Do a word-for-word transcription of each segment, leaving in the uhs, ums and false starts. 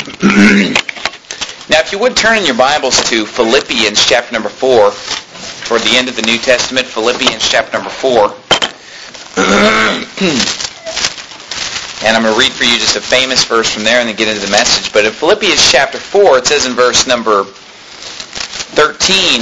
Now, if you would turn in your Bibles to Philippians chapter number four, toward the end of the New Testament, Philippians chapter number four. And I'm going to read for you just a famous verse from there and then get into the message. But in Philippians chapter four, it says in verse number thirteen,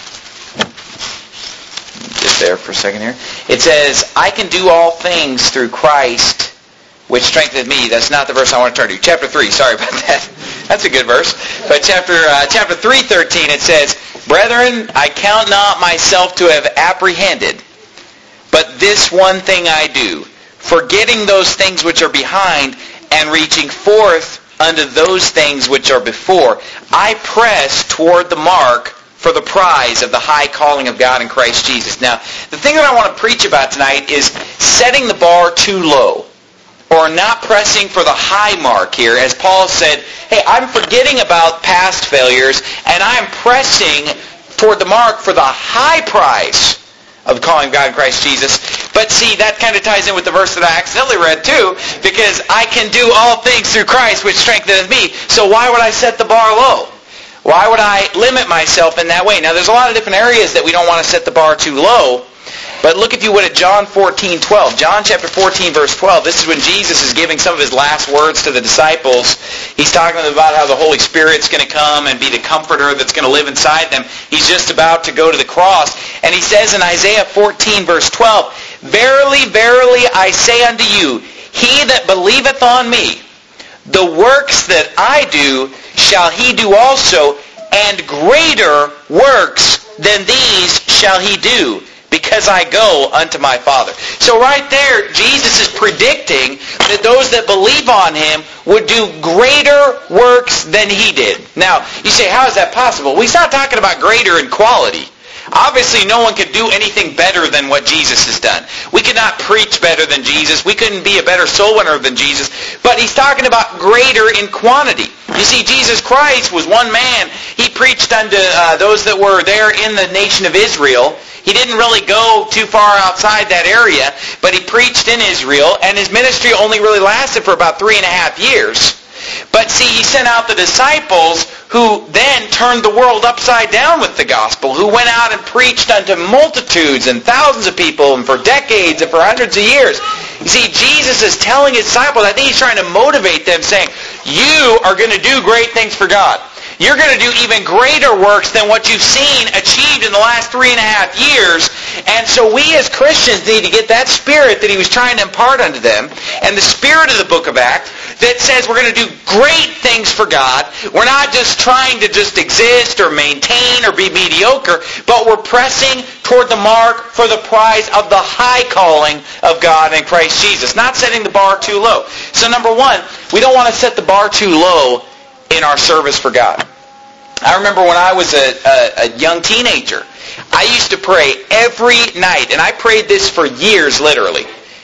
just there for a second here, it says, I can do all things through Christ, which strengtheneth me. That's not the verse I want to turn to. Chapter three, sorry about that. That's a good verse. But chapter uh, chapter three, thirteen, it says, Brethren, I count not myself to have apprehended, but this one thing I do, forgetting those things which are behind, and reaching forth unto those things which are before, I press toward the mark for the prize of the high calling of God in Christ Jesus. Now, the thing that I want to preach about tonight is setting the bar too low, or not pressing for the high mark here. As Paul said, hey, I'm forgetting about past failures, and I'm pressing toward the mark for the high prize of the calling of God in Christ Jesus. But see, that kind of ties in with the verse that I accidentally read too, because I can do all things through Christ which strengtheneth me. So why would I set the bar low? Why would I limit myself in that way? Now, there's a lot of different areas that we don't want to set the bar too low. But look, if you would, at John fourteen twelve. John chapter fourteen, verse twelve. This is when Jesus is giving some of his last words to the disciples. He's talking to them about how the Holy Spirit's going to come and be the comforter that's going to live inside them. He's just about to go to the cross. And he says in Isaiah fourteen, verse twelve, Verily, verily, I say unto you, he that believeth on me, the works that I do shall he do also, and greater works than these shall he do, because I go unto my Father. So right there, Jesus is predicting that those that believe on him would do greater works than he did. Now, you say, how is that possible? Well, he's not talking about greater in quality. Obviously, no one could do anything better than what Jesus has done. We could not preach better than Jesus. We couldn't be a better soul winner than Jesus. But he's talking about greater in quantity. You see, Jesus Christ was one man. He preached unto uh, those that were there in the nation of Israel. He didn't really go too far outside that area, but he preached in Israel, and his ministry only really lasted for about three and a half years. But see, he sent out the disciples who then turned the world upside down with the gospel, who went out and preached unto multitudes and thousands of people, and for decades and for hundreds of years. You see, Jesus is telling his disciples, I think he's trying to motivate them, saying, you are going to do great things for God. You're going to do even greater works than what you've seen achieved in the last three and a half years. And so we as Christians need to get that spirit that he was trying to impart unto them, and the spirit of the book of Acts that says we're going to do great things for God. We're not just trying to just exist or maintain or be mediocre, but we're pressing toward the mark for the prize of the high calling of God in Christ Jesus. Not setting the bar too low. So number one, we don't want to set the bar too low in our service for God. I remember when I was a, a, a young teenager, I used to pray every night, and I prayed this for years, literally.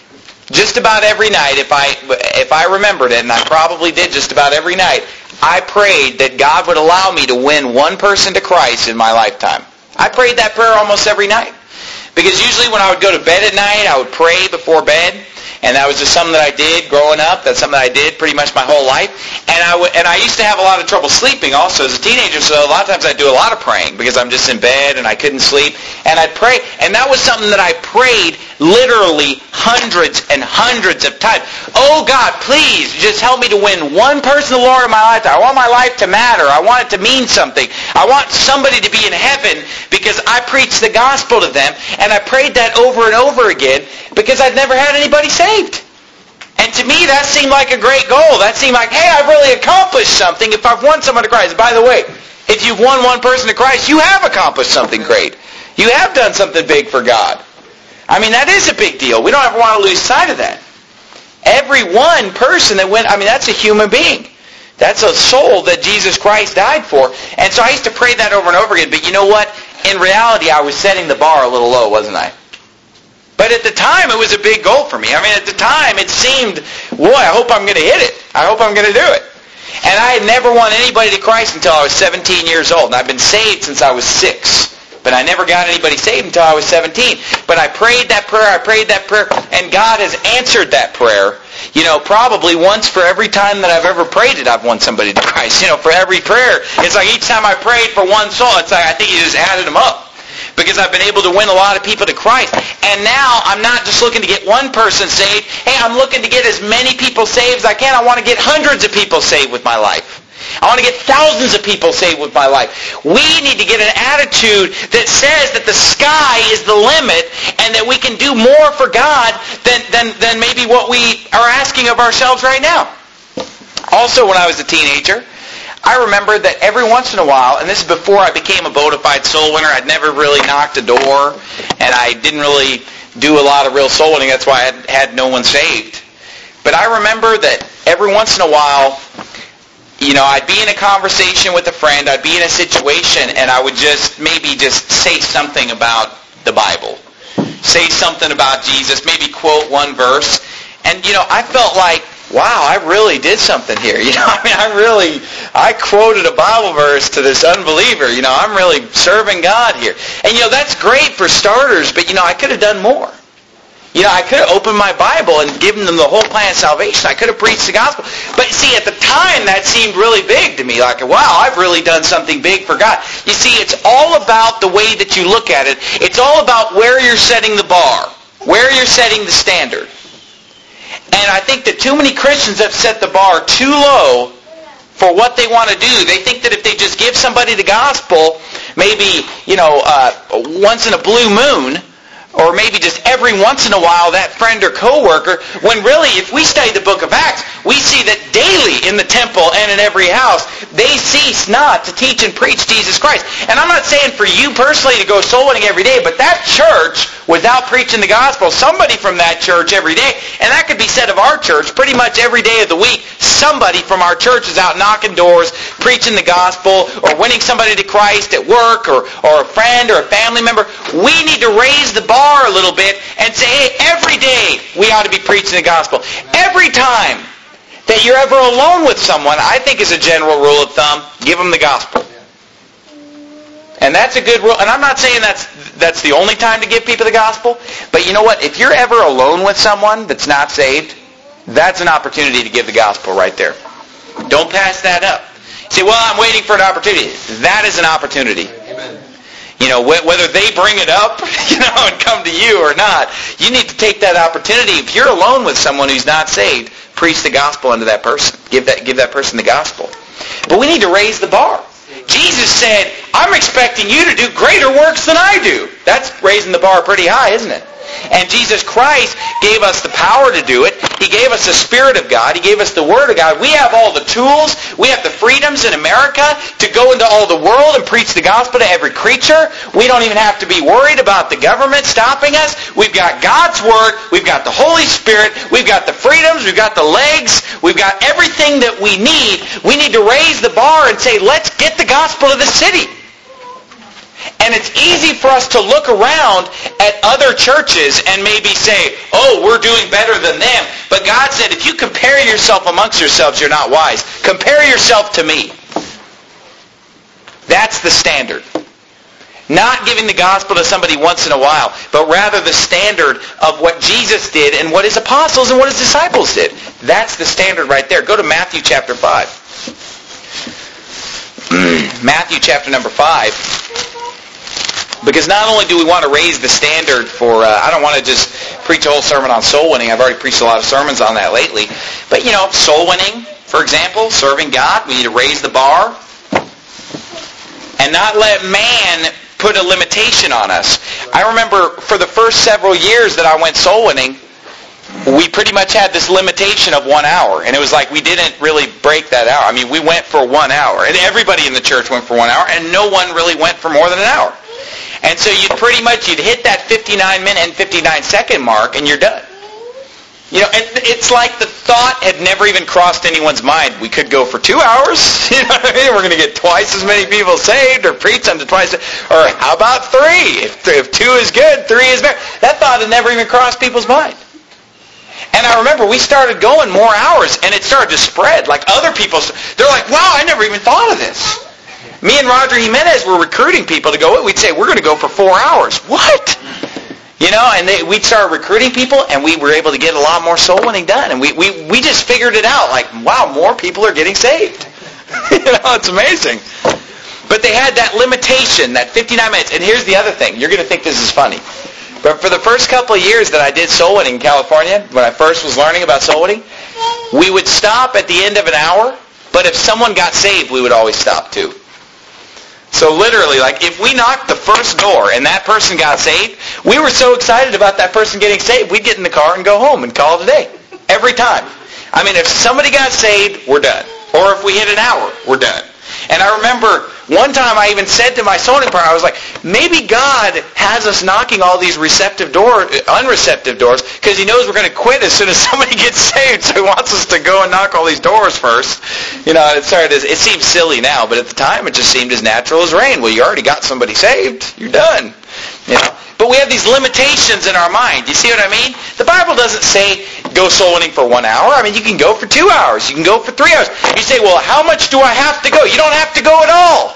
Just about every night, if I if I remembered it, and I probably did just about every night, I prayed that God would allow me to win one person to Christ in my lifetime. I prayed that prayer almost every night. Because usually when I would go to bed at night, I would pray before bed. And that was just something that I did growing up. That's something that I did pretty much my whole life. And I, w- and I used to have a lot of trouble sleeping also as a teenager, so a lot of times I'd do a lot of praying because I'm just in bed and I couldn't sleep. And I'd pray. And that was something that I prayed literally hundreds and hundreds of times. Oh, God, please just help me to win one person to the Lord in my lifetime. I want my life to matter. I want it to mean something. I want somebody to be in heaven because I preached the gospel to them. And I prayed that over and over again because I'd never had anybody saved. And to me, that seemed like a great goal. That seemed like, hey, I've really accomplished something if I've won someone to Christ. By the way, if you've won one person to Christ, you have accomplished something great. You have done something big for God. I mean, that is a big deal. We don't ever want to lose sight of that. Every one person that went, I mean, that's a human being. That's a soul that Jesus Christ died for. And so I used to pray that over and over again. But you know what? In reality, I was setting the bar a little low, wasn't I? But at the time, it was a big goal for me. I mean, at the time, it seemed, boy, I hope I'm going to hit it. I hope I'm going to do it. And I had never won anybody to Christ until I was seventeen years old. And I've been saved since I was six. But I never got anybody saved until I was seventeen. But I prayed that prayer, I prayed that prayer, and God has answered that prayer. You know, probably once for every time that I've ever prayed it, I've won somebody to Christ. You know, for every prayer. It's like each time I prayed for one soul, it's like I think He just added them up. Because I've been able to win a lot of people to Christ. And now I'm not just looking to get one person saved. Hey, I'm looking to get as many people saved as I can. I want to get hundreds of people saved with my life. I want to get thousands of people saved with my life. We need to get an attitude that says that the sky is the limit and that we can do more for God than, than, than maybe what we are asking of ourselves right now. Also, when I was a teenager, I remember that every once in a while, and this is before I became a bona fide soul winner, I'd never really knocked a door, and I didn't really do a lot of real soul winning. That's why I had, had no one saved. But I remember that every once in a while, you know, I'd be in a conversation with a friend, I'd be in a situation, and I would just maybe just say something about the Bible. Say something about Jesus, maybe quote one verse. And, you know, I felt like, wow, I really did something here. You know, I mean, I really, I quoted a Bible verse to this unbeliever. You know, I'm really serving God here. And, you know, that's great for starters, but, you know, I could have done more. You know, I could have opened my Bible and given them the whole plan of salvation. I could have preached the gospel. But, see, at the time, that seemed really big to me. Like, wow, I've really done something big for God. You see, it's all about the way that you look at it. It's all about where you're setting the bar, where you're setting the standard. And I think that too many Christians have set the bar too low for what they want to do. They think that if they just give somebody the gospel, maybe, you know, uh, once in a blue moon, or maybe just every once in a while that friend or coworker, when really, if we study the book of Acts, we see that daily in the temple and in every house, they cease not to teach and preach Jesus Christ. And I'm not saying for you personally to go soul winning every day, but that church, without preaching the gospel, somebody from that church every day, and that could be said of our church, pretty much every day of the week, somebody from our church is out knocking doors, preaching the gospel, or winning somebody to Christ at work, or, or a friend or a family member. We need to raise the bar a little bit and say, hey, every day we ought to be preaching the gospel. Every time that you're ever alone with someone, I think as a general rule of thumb, give them the gospel. And that's a good rule. And I'm not saying that's that's the only time to give people the gospel, but you know what? If you're ever alone with someone that's not saved, that's an opportunity to give the gospel right there. Don't pass that up. Say, well, I'm waiting for an opportunity. That is an opportunity. Amen. You know, whether they bring it up, you know, and come to you or not, you need to take that opportunity. If you're alone with someone who's not saved, preach the gospel unto that person. Give that give that person the gospel. But we need to raise the bar. Jesus said, I'm expecting you to do greater works than I do. That's raising the bar pretty high, isn't it? And Jesus Christ gave us the power to do it. He gave us the Spirit of God. He gave us the Word of God. We have all the tools. We have the freedoms in America to go into all the world and preach the gospel to every creature. We don't even have to be worried about the government stopping us. We've got God's Word. We've got the Holy Spirit. We've got the freedoms. We've got the legs. We've got everything that we need. We need to raise the bar and say, let's get the gospel to the city. And it's easy for us to look around at other churches and maybe say, oh, we're doing better than them. But God said, if you compare yourself amongst yourselves, you're not wise. Compare yourself to me. That's the standard. Not giving the gospel to somebody once in a while, but rather the standard of what Jesus did and what his apostles and what his disciples did. That's the standard right there. Go to Matthew chapter five. Matthew chapter number five. Because not only do we want to raise the standard for, uh, I don't want to just preach a whole sermon on soul winning. I've already preached a lot of sermons on that lately. But, you know, soul winning, for example, serving God, we need to raise the bar and not let man put a limitation on us. I remember for the first several years that I went soul winning, we pretty much had this limitation of one hour. And it was like we didn't really break that hour. I mean, we went for one hour. And everybody in the church went for one hour. And no one really went for more than an hour. And so you'd pretty much, you'd hit that fifty-nine minute and fifty-nine second mark and you're done. You know, and it's like the thought had never even crossed anyone's mind. We could go for two hours. You know what I mean? We're going to get twice as many people saved or preach unto twice. Or how about three? If, if two is good, three is better. That thought had never even crossed people's mind. And I remember we started going more hours and it started to spread. Like other people, they're like, wow, I never even thought of this. Me and Roger Jimenez were recruiting people to go. We'd say, we're going to go for four hours. What? You know, and they, we'd start recruiting people, and we were able to get a lot more soul winning done. And we, we, we just figured it out. Like, wow, more people are getting saved. You know, it's amazing. But they had that limitation, that fifty-nine minutes. And here's the other thing. You're going to think this is funny. But for the first couple of years that I did soul winning in California, when I first was learning about soul winning, we would stop at the end of an hour. But if someone got saved, we would always stop too. So literally, like, if we knocked the first door and that person got saved, we were so excited about that person getting saved, we'd get in the car and go home and call it a day. Every time. I mean, if somebody got saved, we're done. Or if we hit an hour, we're done. And I remember one time I even said to my soul winning partner, I was like, maybe God has us knocking all these receptive door, unreceptive doors because he knows we're going to quit as soon as somebody gets saved, so he wants us to go and knock all these doors first. You know, it started as, it seems silly now, but at the time it just seemed as natural as rain. Well, you already got somebody saved. You're done. You know? But we have these limitations in our mind. You see what I mean? The Bible doesn't say go soul winning for one hour. I mean, you can go for two hours. You can go for three hours. You say, well, how much do I have to go? You don't have to go at all.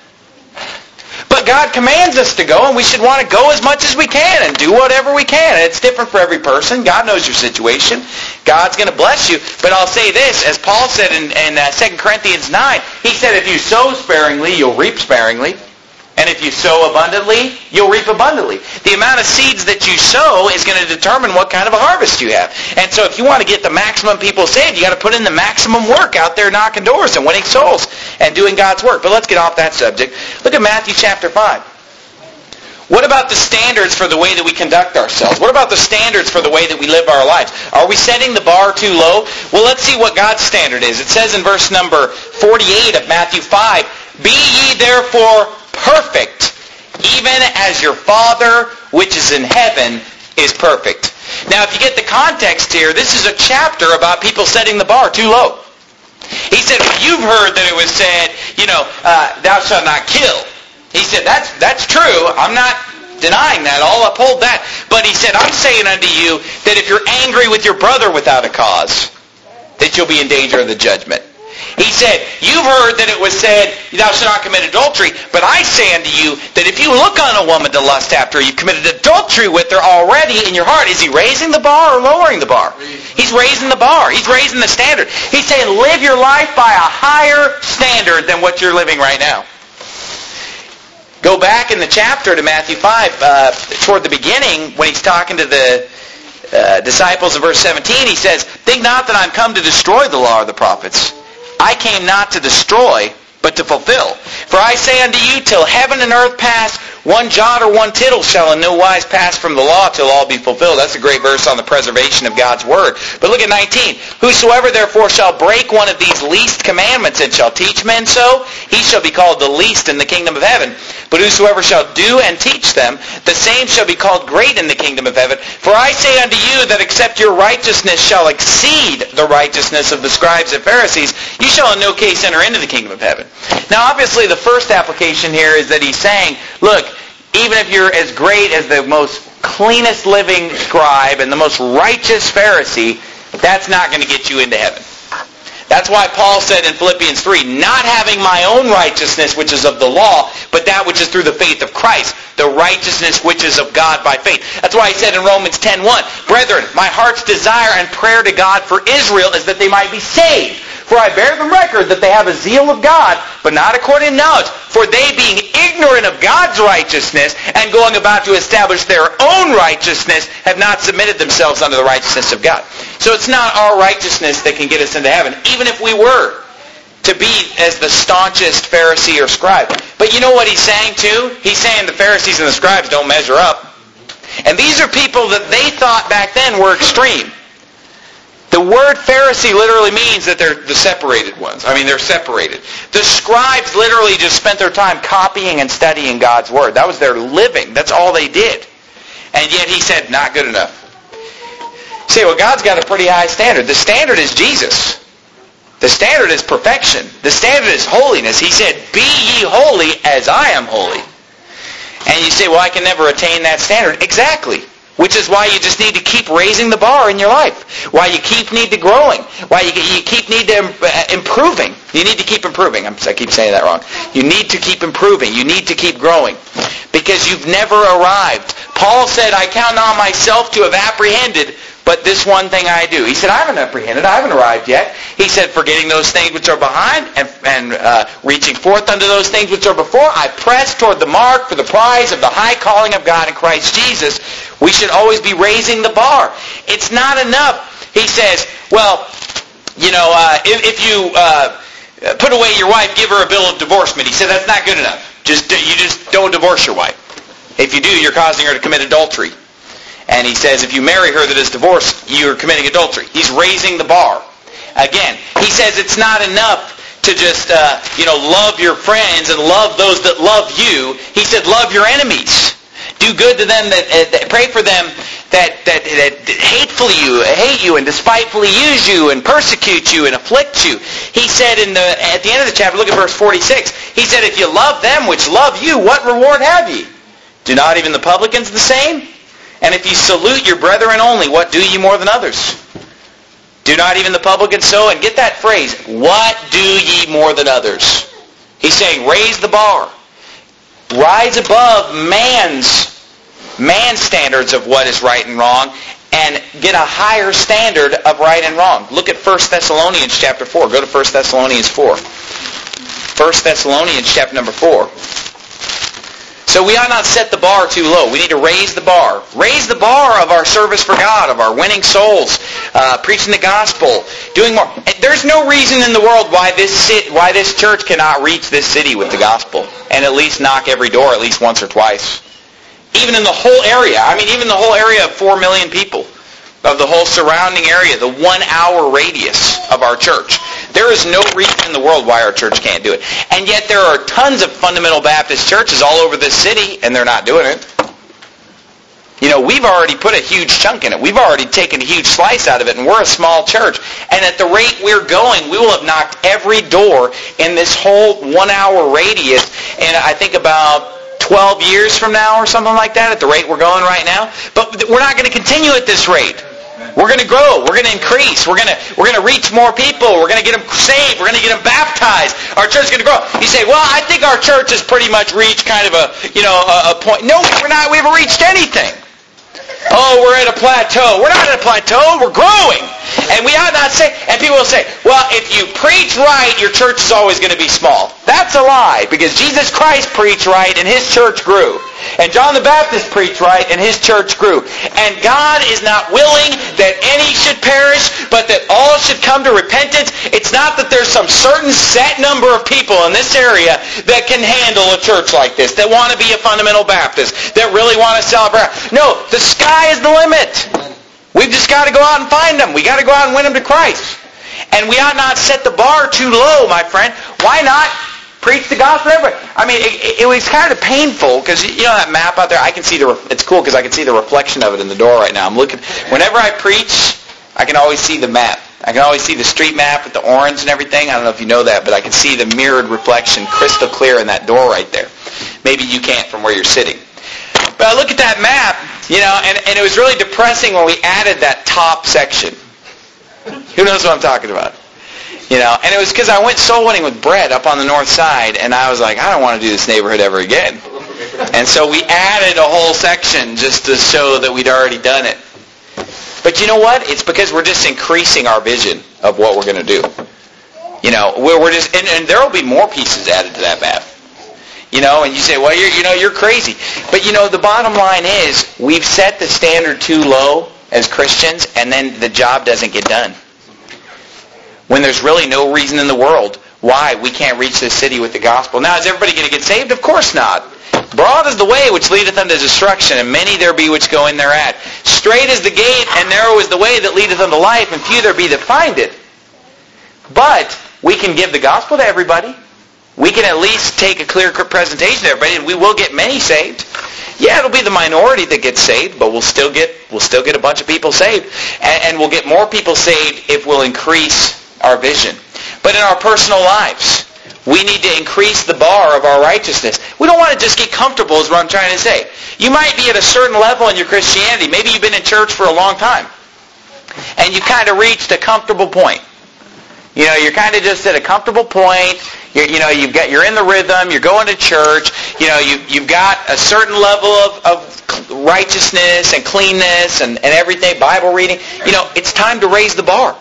But God commands us to go, and we should want to go as much as we can and do whatever we can. And it's different for every person. God knows your situation. God's going to bless you. But I'll say this, as Paul said in, in uh, Second Corinthians nine, he said, if you sow sparingly, you'll reap sparingly. And if you sow abundantly, you'll reap abundantly. The amount of seeds that you sow is going to determine what kind of a harvest you have. And so if you want to get the maximum people saved, you got to put in the maximum work out there knocking doors and winning souls and doing God's work. But let's get off that subject. Look at Matthew chapter five. What about the standards for the way that we conduct ourselves? What about the standards for the way that we live our lives? Are we setting the bar too low? Well, let's see what God's standard is. It says in verse number forty-eight of Matthew five, be ye therefore perfect, even as your Father which is in heaven is perfect. Now, if you get the context here, this is a chapter about people setting the bar too low. He said, well, you've heard that it was said, you know, uh, thou shalt not kill. He said, that's that's true. I'm not denying that. I'll uphold that. But he said, I'm saying unto you that if you're angry with your brother without a cause, that you'll be in danger of the judgment. He said, you've heard that it was said, thou shalt not commit adultery, but I say unto you that if you look on a woman to lust after her, you've committed adultery with her already in your heart. Is he raising the bar or lowering the bar? He's raising the bar. He's raising the standard. He's saying, live your life by a higher standard than what you're living right now. Go back in the chapter to Matthew five, uh, toward the beginning, when he's talking to the uh, disciples in verse seventeen, he says, think not that I'm come to destroy the law or the prophets. I came not to destroy, but to fulfill. For I say unto you, till heaven and earth pass, one jot or one tittle shall in no wise pass from the law till all be fulfilled. That's a great verse on the preservation of God's word. But look at nineteen. Whosoever therefore shall break one of these least commandments and shall teach men so, he shall be called the least in the kingdom of heaven. But whosoever shall do and teach them, the same shall be called great in the kingdom of heaven. For I say unto you that except your righteousness shall exceed the righteousness of the scribes and Pharisees, you shall in no case enter into the kingdom of heaven. Now obviously the first application here is that he's saying, look, even if you're as great as the most cleanest living scribe and the most righteous Pharisee, that's not going to get you into heaven. That's why Paul said in Philippians three, not having my own righteousness, which is of the law, but that which is through the faith of Christ, the righteousness which is of God by faith. That's why he said in Romans ten one, brethren, my heart's desire and prayer to God for Israel is that they might be saved. For I bear them record that they have a zeal of God, but not according to knowledge. For they, being ignorant of God's righteousness and going about to establish their own righteousness, have not submitted themselves unto the righteousness of God. So it's not our righteousness that can get us into heaven, even if we were to be as the staunchest Pharisee or scribe. But you know what he's saying too? He's saying the Pharisees and the scribes don't measure up. And these are people that they thought back then were extreme. The word Pharisee literally means that they're the separated ones. I mean, they're separated. The scribes literally just spent their time copying and studying God's word. That was their living. That's all they did. And yet he said, not good enough. You say, well, God's got a pretty high standard. The standard is Jesus. The standard is perfection. The standard is holiness. He said, be ye holy as I am holy. And you say, well, I can never attain that standard. Exactly. Which is why you just need to keep raising the bar in your life. Why you keep need to growing. Why you, you keep need to improving. You need to keep improving. I'm, I keep saying that wrong. You need to keep improving. You need to keep growing. Because you've never arrived. Paul said, I count not myself to have apprehended, but this one thing I do. He said, I haven't apprehended. I haven't arrived yet. He said, forgetting those things which are behind and, and uh, reaching forth unto those things which are before, I press toward the mark for the prize of the high calling of God in Christ Jesus. We should always be raising the bar. It's not enough. He says, well, you know, uh, if, if you uh, put away your wife, give her a bill of divorcement. He said, that's not good enough. Just You just don't divorce your wife. If you do, you're causing her to commit adultery. And he says, if you marry her that is divorced, you're committing adultery. He's raising the bar. Again, he says it's not enough to just, uh, you know, love your friends and love those that love you. He said, love your enemies. Do good to them that, uh, that pray for them that, that, that hatefully you, hate you and despitefully use you and persecute you and afflict you. He said in the at the end of the chapter, look at verse forty-six, he said, if you love them which love you, what reward have ye? Do not even the publicans the same? And if you salute your brethren only, what do ye more than others? Do not even the publicans so? And get that phrase, what do ye more than others? He's saying, raise the bar. Rise above man's, man's standards of what is right and wrong and get a higher standard of right and wrong. Look at First Thessalonians chapter four. Go to First Thessalonians four. First Thessalonians chapter number four. So we ought not set the bar too low. We need to raise the bar. Raise the bar of our service for God, of our winning souls, uh, preaching the gospel, doing more. There's no reason in the world why this sit, why this church cannot reach this city with the gospel and at least knock every door at least once or twice. Even in the whole area. I mean, even the whole area of four million people, of the whole surrounding area, the one-hour radius of our church. There is no reason in the world why our church can't do it. And yet there are tons of fundamental Baptist churches all over this city, and they're not doing it. You know, we've already put a huge chunk in it. We've already taken a huge slice out of it, and we're a small church. And at the rate we're going, we will have knocked every door in this whole one-hour radius, and I think about twelve years from now or something like that, at the rate we're going right now. But we're not going to continue at this rate. We're going to grow. We're going to increase. We're going to we're going to reach more people. We're going to get them saved. We're going to get them baptized. Our church is going to grow. You say, well, I think our church has pretty much reached kind of a, you know, a, a point. No, we're not. We haven't reached anything. Oh, we're at a plateau. We're not at a plateau. We're growing. And we ought not say, and people will say, well, if you preach right, your church is always going to be small. That's a lie, because Jesus Christ preached right and his church grew. And John the Baptist preached right and his church grew. And God is not willing that any should perish, but that all should come to repentance. It's not that there's some certain set number of people in this area that can handle a church like this, that want to be a fundamental Baptist, that really want to celebrate. No, the sky is the limit. We've just got to go out and find them. We've got to go out and win them to Christ. And we ought not set the bar too low, my friend. Why not preach the gospel everywhere? I mean, it, it was kind of painful because, you know, that map out there, I can see the, it's cool because I can see the reflection of it in the door right now. I'm looking, whenever I preach, I can always see the map. I can always see the street map with the orange and everything. I don't know if you know that, but I can see the mirrored reflection crystal clear in that door right there. Maybe you can't from where you're sitting. But I look at that map, you know, and, and it was really depressing when we added that top section. Who knows what I'm talking about? You know, and it was because I went soul winning with Brett up on the north side, and I was like, I don't want to do this neighborhood ever again. And so we added a whole section just to show that we'd already done it. But you know what? It's because we're just increasing our vision of what we're going to do. You know, we're, we're just, and, and there will be more pieces added to that map. You know, and you say, well, you're, you know, you're crazy. But, you know, the bottom line is we've set the standard too low as Christians, and then the job doesn't get done. When there's really no reason in the world why we can't reach this city with the gospel. Now, is everybody going to get saved? Of course not. Broad is the way which leadeth unto destruction, and many there be which go in thereat. Straight is the gate, and narrow is the way that leadeth unto life, and few there be that find it. But we can give the gospel to everybody. We can at least take a clear presentation to everybody, and we will get many saved. Yeah, it'll be the minority that gets saved, but we'll still get we'll still get a bunch of people saved, and, and we'll get more people saved if we'll increase our vision. But in our personal lives, we need to increase the bar of our righteousness. We don't want to just get comfortable is what I'm trying to say. You might be at a certain level in your Christianity. Maybe you've been in church for a long time. And you've kind of reached a comfortable point. You know, you're kind of just at a comfortable point. You're, you know, you've got, you're in the rhythm. You're going to church. You know, you, you've got a certain level of, of righteousness and cleanness and, and everything, Bible reading. You know, it's time to raise the bar.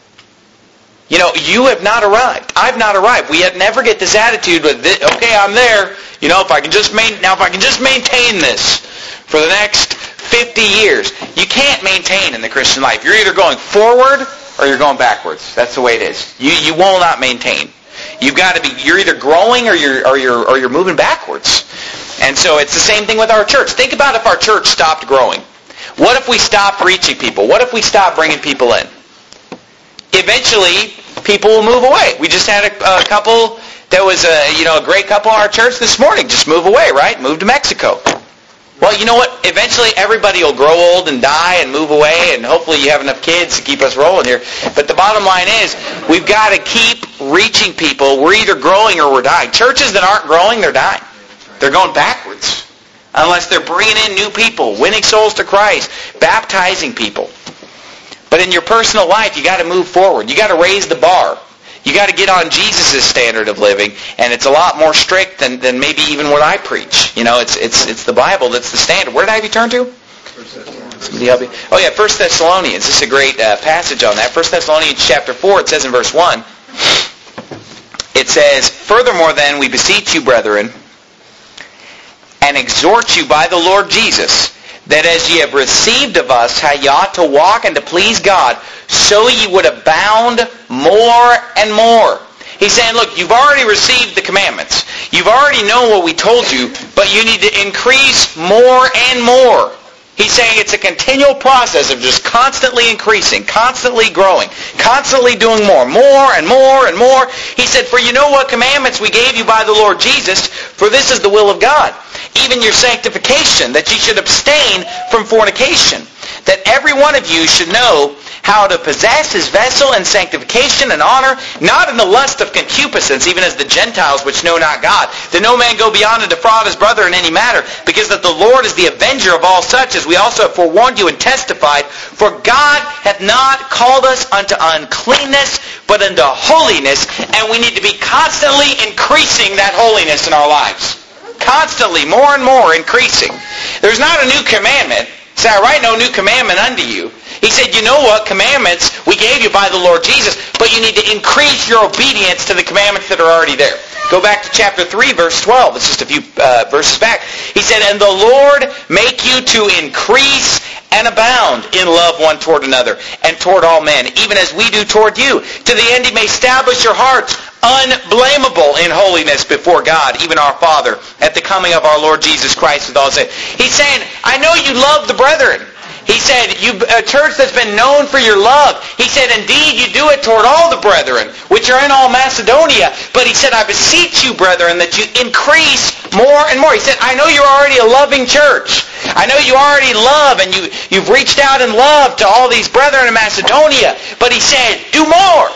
You know, you have not arrived. I've not arrived. We never get this attitude with, this, okay, I'm there. You know, if I can just main, now if I can just maintain this for the next fifty years. You can't maintain in the Christian life. You're either going forward or you're going backwards. That's the way it is. You you will not maintain. You've got to be. You're either growing or you're or you're or you're moving backwards. And so it's the same thing with our church. Think about if our church stopped growing. What if we stopped reaching people? What if we stopped bringing people in? Eventually, people will move away. We just had a, a couple. There was a you know a great couple in our church this morning. Just move away, right? Move to Mexico. Well, you know what? Eventually, everybody will grow old and die and move away, and hopefully you have enough kids to keep us rolling here. But the bottom line is, we've got to keep reaching people. We're either growing or we're dying. Churches that aren't growing, they're dying. They're going backwards. Unless they're bringing in new people, winning souls to Christ, baptizing people. But in your personal life, you got to move forward. You got to raise the bar. You got to get on Jesus' standard of living, and it's a lot more strict than, than maybe even what I preach. You know, it's it's it's the Bible that's the standard. Where did I have you turn to? Somebody help me. Oh yeah, First Thessalonians. This is a great uh, passage on that. First Thessalonians chapter four. It says in verse one. It says, "Furthermore, then we beseech you, brethren, and exhort you by the Lord Jesus, that as ye have received of us how ye ought to walk and to please God, so ye would abound more and more." He's saying, look, you've already received the commandments. You've already known what we told you, but you need to increase more and more. He's saying it's a continual process of just constantly increasing, constantly growing, constantly doing more, more and more and more. He said, "For you know what commandments we gave you by the Lord Jesus, for this is the will of God, even your sanctification, that ye should abstain from fornication, that every one of you should know how to possess his vessel in sanctification and honor, not in the lust of concupiscence, even as the Gentiles which know not God, that no man go beyond and defraud his brother in any matter, because that the Lord is the avenger of all such, as we also have forewarned you and testified. For God hath not called us unto uncleanness, but unto holiness, and we need to be constantly increasing that holiness in our lives. Constantly, more and more increasing. There's not a new commandment. Say, I write no new commandment unto you. He said, you know what commandments we gave you by the Lord Jesus, but you need to increase your obedience to the commandments that are already there. Go back to chapter three, verse twelve. It's just a few uh, verses back. He said, "And the Lord make you to increase and abound in love one toward another, and toward all men, even as we do toward you, to the end he may establish your hearts unblameable in holiness before God, even our Father, at the coming of our Lord Jesus Christ with all saints." He's saying, I know you love the brethren. He said, you a church that's been known for your love. He said, indeed, you do it toward all the brethren, which are in all Macedonia. But he said, I beseech you, brethren, that you increase more and more. He said, I know you're already a loving church. I know you already love, and you, you've reached out in love to all these brethren in Macedonia. But he said, do more.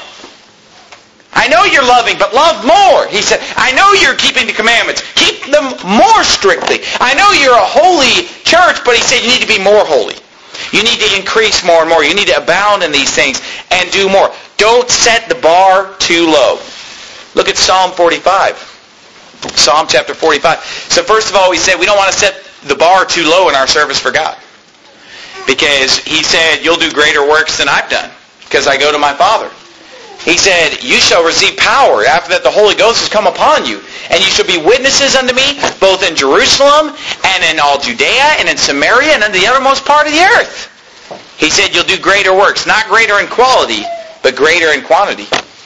I know you're loving, but love more. He said, I know you're keeping the commandments. Keep them more strictly. I know you're a holy church, but he said you need to be more holy. You need to increase more and more. You need to abound in these things and do more. Don't set the bar too low. Look at Psalm forty-five. Psalm chapter forty-five. So first of all, we said we don't want to set the bar too low in our service for God. Because he said, you'll do greater works than I've done, because I go to my Father. He said, you shall receive power after that the Holy Ghost has come upon you. And you shall be witnesses unto me, both in Jerusalem and in all Judea and in Samaria and unto the uttermost part of the earth. He said, you'll do greater works. Not greater in quality, but greater in quantity.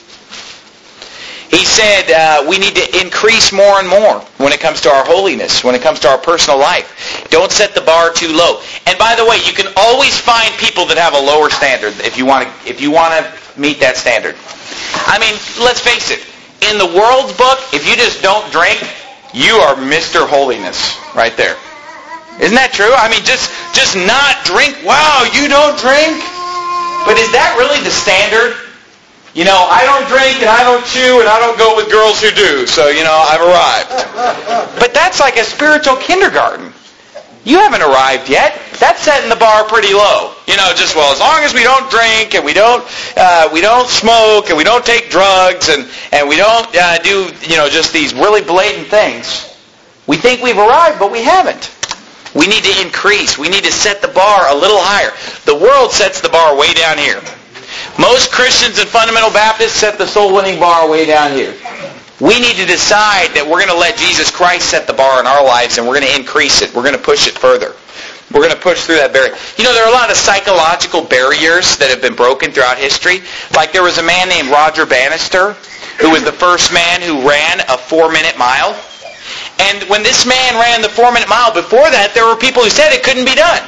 He said uh, we need to increase more and more when it comes to our holiness, when it comes to our personal life. Don't set the bar too low. And by the way, you can always find people that have a lower standard if you want to, if you want to meet that standard. I mean, let's face it. In the world's book, if you just don't drink, you are Mister Holiness right there. Isn't that true? I mean, just just not drink. Wow, you don't drink? But is that really the standard? You know, I don't drink and I don't chew and I don't go with girls who do. So, you know, I've arrived. But that's like a spiritual kindergarten. You haven't arrived yet. That's setting the bar pretty low. You know, just, well, as long as we don't drink and we don't uh, we don't smoke and we don't take drugs and, and we don't uh, do, you know, just these really blatant things, we think we've arrived, but we haven't. We need to increase. We need to set the bar a little higher. The world sets the bar way down here. Most Christians and fundamental Baptists set the soul-winning bar way down here. We need to decide that we're going to let Jesus Christ set the bar in our lives, and we're going to increase it. We're going to push it further. We're going to push through that barrier. You know, there are a lot of psychological barriers that have been broken throughout history. Like there was a man named Roger Bannister, who was the first man who ran a four-minute mile. And when this man ran the four-minute mile, before that, there were people who said it couldn't be done.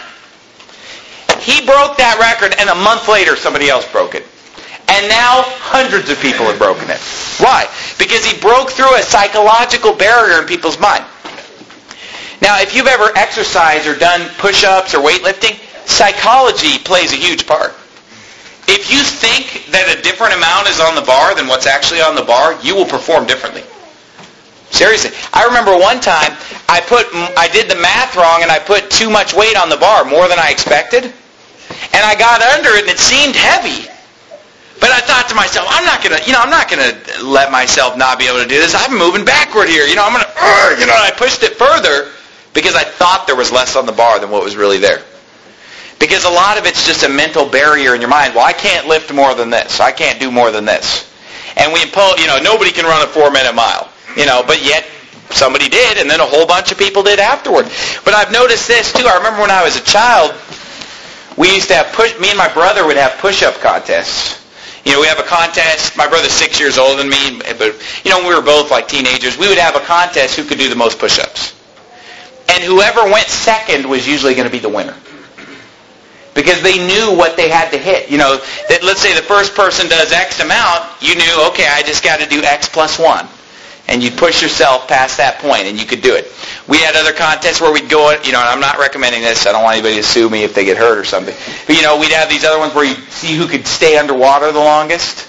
He broke that record, and a month later, somebody else broke it. And now, hundreds of people have broken it. Why? Because he broke through a psychological barrier in people's mind. Now, if you've ever exercised or done push-ups or weightlifting, psychology plays a huge part. If you think that a different amount is on the bar than what's actually on the bar, you will perform differently. Seriously. I remember one time I put I did the math wrong and I put too much weight on the bar, more than I expected. And I got under it and it seemed heavy. But I thought to myself, I'm not gonna, you know, I'm not gonna let myself not be able to do this. I'm moving backward here. You know, I'm gonna, uh, you know, and I pushed it further because I thought there was less on the bar than what was really there. Because a lot of it's just a mental barrier in your mind. Well, I can't lift more than this. I can't do more than this. And we impose, you know, nobody can run a four-minute mile. You know, but yet somebody did, and then a whole bunch of people did afterward. But I've noticed this too. I remember when I was a child, we used to have push. Me and my brother would have push-up contests. You know, we have a contest. My brother's six years older than me, but you know, when we were both like teenagers, we would have a contest who could do the most push-ups, and whoever went second was usually going to be the winner. Because they knew what they had to hit. You know, that let's say the first person does X amount, you knew, okay, I just got to do X plus one. And you'd push yourself past that point, and you could do it. We had other contests where we'd go, you know, and I'm not recommending this. I don't want anybody to sue me if they get hurt or something. But, you know, we'd have these other ones where you'd see who could stay underwater the longest.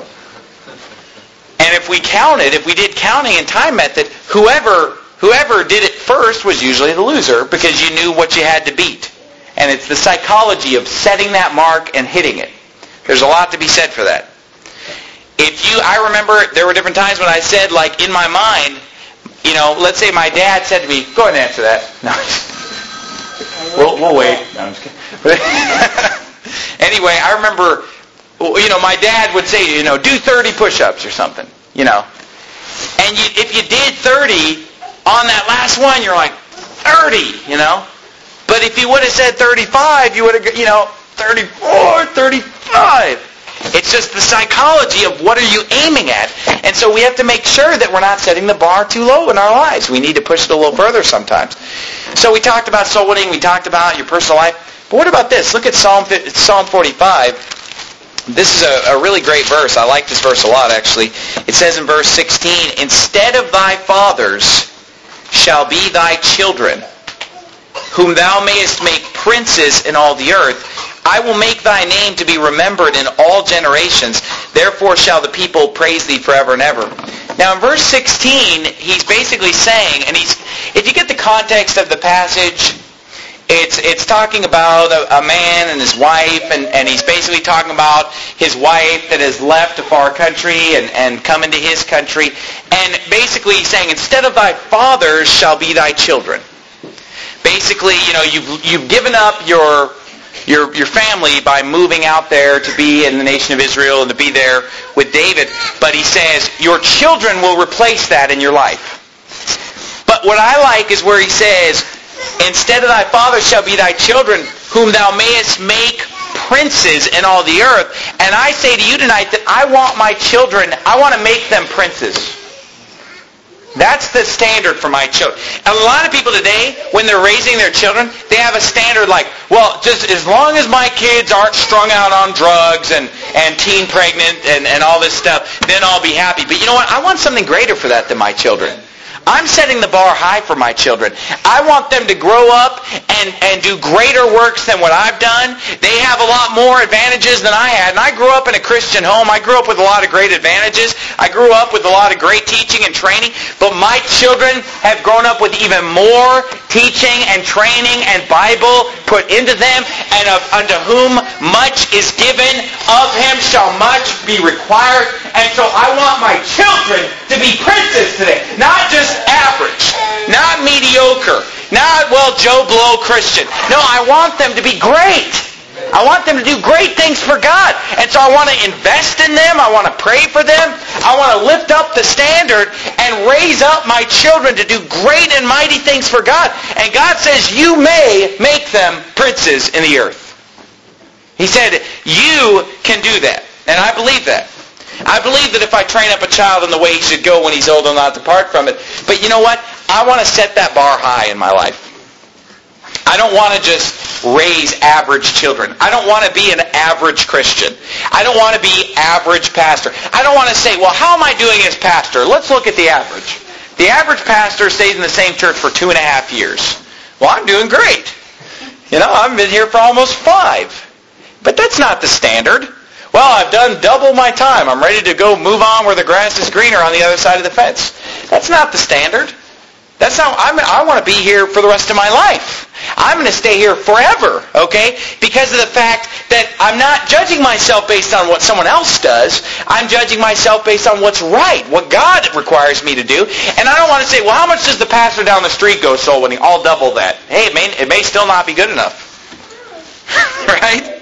And if we counted, if we did counting and time method, whoever whoever did it first was usually the loser because you knew what you had to beat. And it's the psychology of setting that mark and hitting it. There's a lot to be said for that. If you, I remember there were different times when I said, like, in my mind, you know, let's say my dad said to me, go ahead and answer that. No, we'll, we'll wait. No, I'm just kidding. Anyway, I remember, you know, my dad would say, you know, do thirty push-ups or something, you know. And you, if you did thirty, on that last one, you're like, thirty, you know. But if you would have said thirty-five, you would have, you know, thirty-four, thirty-five. It's just the psychology of what are you aiming at. And so we have to make sure that we're not setting the bar too low in our lives. We need to push it a little further sometimes. So we talked about soul winning. We talked about your personal life. But what about this? Look at Psalm Psalm forty-five. This is a, a really great verse. I like this verse a lot, actually. It says in verse sixteen, instead of thy fathers shall be thy children, whom thou mayest make princes in all the earth. I will make thy name to be remembered in all generations. Therefore shall the people praise thee forever and ever. Now in verse sixteen, he's basically saying, and he's, if you get the context of the passage, it's it's talking about a, a man and his wife, and, and he's basically talking about his wife that has left a far country and, and come into his country. And basically he's saying, instead of thy fathers shall be thy children. Basically, you know, you've you've given up your Your your family by moving out there to be in the nation of Israel and to be there with David. But he says, your children will replace that in your life. But what I like is where he says, instead of thy fathers shall be thy children, whom thou mayest make princes in all the earth. And I say to you tonight that I want my children, I want to make them princes. That's the standard for my children. And a lot of people today, when they're raising their children, they have a standard like, well, just as long as my kids aren't strung out on drugs and, and teen pregnant and, and all this stuff, then I'll be happy. But you know what? I want something greater for that than my children. I'm setting the bar high for my children. I want them to grow up and, and do greater works than what I've done. They have a lot more advantages than I had. And I grew up in a Christian home. I grew up with a lot of great advantages. I grew up with a lot of great teaching and training. But my children have grown up with even more teaching and training and Bible put into them. And of, unto whom much is given, of him shall much be required. And so I want my children to be princes today. Not just average, not mediocre, not, well, Joe Blow Christian. No, I want them to be great. I want them to do great things for God. And so I want to invest in them. I want to pray for them. I want to lift up the standard and raise up my children to do great and mighty things for God. And God says, you may make them princes in the earth. He said, you can do that. And I believe that. I believe that if I train up a child in the way he should go when he's old, he'll not depart from it. But you know what? I want to set that bar high in my life. I don't want to just raise average children. I don't want to be an average Christian. I don't want to be average pastor. I don't want to say, well, how am I doing as pastor? Let's look at the average. The average pastor stays in the same church for two and a half years. Well, I'm doing great. You know, I've been here for almost five. But that's not the standard. Well, I've done double my time. I'm ready to go move on where the grass is greener on the other side of the fence. That's not the standard. That's not, I'm, I want to be here for the rest of my life. I'm going to stay here forever, okay? Because of the fact that I'm not judging myself based on what someone else does. I'm judging myself based on what's right, what God requires me to do. And I don't want to say, well, how much does the pastor down the street go soul winning? I'll double that. Hey, it may, it may still not be good enough. Right?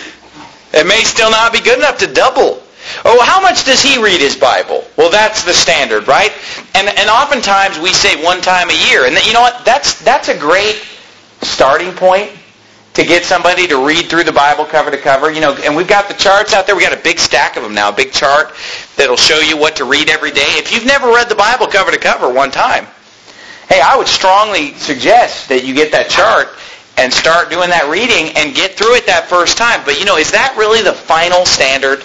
It may still not be good enough to double. Oh, how much does he read his Bible? Well, that's the standard, right? And and oftentimes we say one time a year. And you know what? That's that's a great starting point to get somebody to read through the Bible cover to cover. You know, and we've got the charts out there. We've got a big stack of them now, a big chart that'll show you what to read every day. If you've never read the Bible cover to cover one time, hey, I would strongly suggest that you get that chart and start doing that reading and get through it that first time. But, you know, is that really the final standard?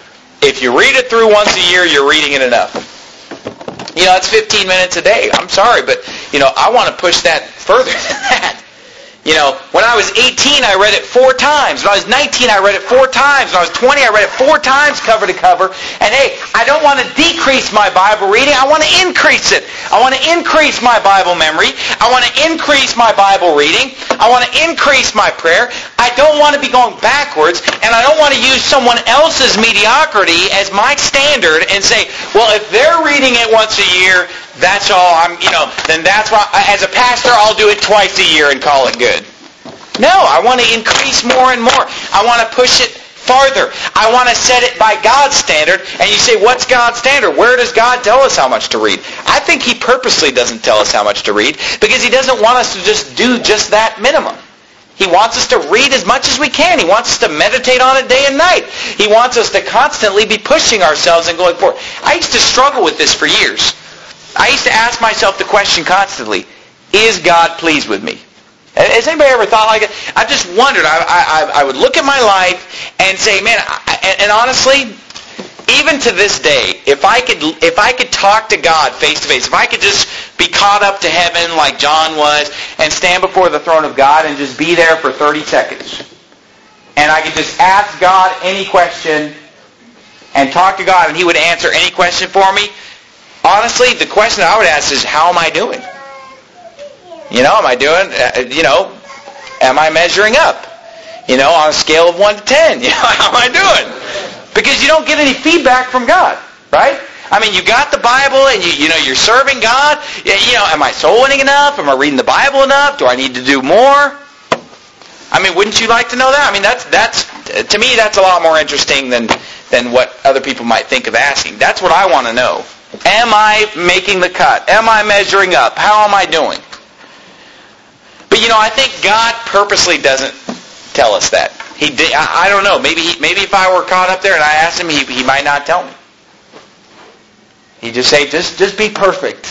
If you read it through once a year, you're reading it enough. You know, it's fifteen minutes a day. I'm sorry, but, you know, I want to push that further than that. You know, when I was eighteen, I read it four times. When I was nineteen, I read it four times. When I was twenty, I read it four times cover to cover. And hey, I don't want to decrease my Bible reading. I want to increase it. I want to increase my Bible memory. I want to increase my Bible reading. I want to increase my prayer. I don't want to be going backwards. And I don't want to use someone else's mediocrity as my standard and say, well, if they're reading it once a year, that's all I'm, you know, then that's why, as a pastor, I'll do it twice a year and call it good. No, I want to increase more and more. I want to push it farther. I want to set it by God's standard. And you say, what's God's standard? Where does God tell us how much to read? I think He purposely doesn't tell us how much to read because He doesn't want us to just do just that minimum. He wants us to read as much as we can. He wants us to meditate on it day and night. He wants us to constantly be pushing ourselves and going forward. I used to struggle with this for years. I used to ask myself the question constantly, is God pleased with me? Has anybody ever thought like it? I just wondered. I, I, I would look at my life and say, man, I, and, and honestly, even to this day, if I could if I could talk to God face to face, if I could just be caught up to heaven like John was and stand before the throne of God and just be there for thirty seconds, and I could just ask God any question and talk to God and He would answer any question for me, honestly, the question I would ask is, how am I doing? You know, am I doing, uh, you know, am I measuring up? You know, on a scale of one to ten, you know, how am I doing? Because you don't get any feedback from God, right? I mean, you got the Bible and you, you know, you're serving God. You know, am I soul winning enough? Am I reading the Bible enough? Do I need to do more? I mean, wouldn't you like to know that? I mean, that's, that's, to me, that's a lot more interesting than, than what other people might think of asking. That's what I want to know. Am I making the cut? Am I measuring up? How am I doing? But, you know, I think God purposely doesn't tell us that. He did, I, I don't know. Maybe he, maybe if I were caught up there and I asked Him, he, he might not tell me. He'd just say, just, just be perfect.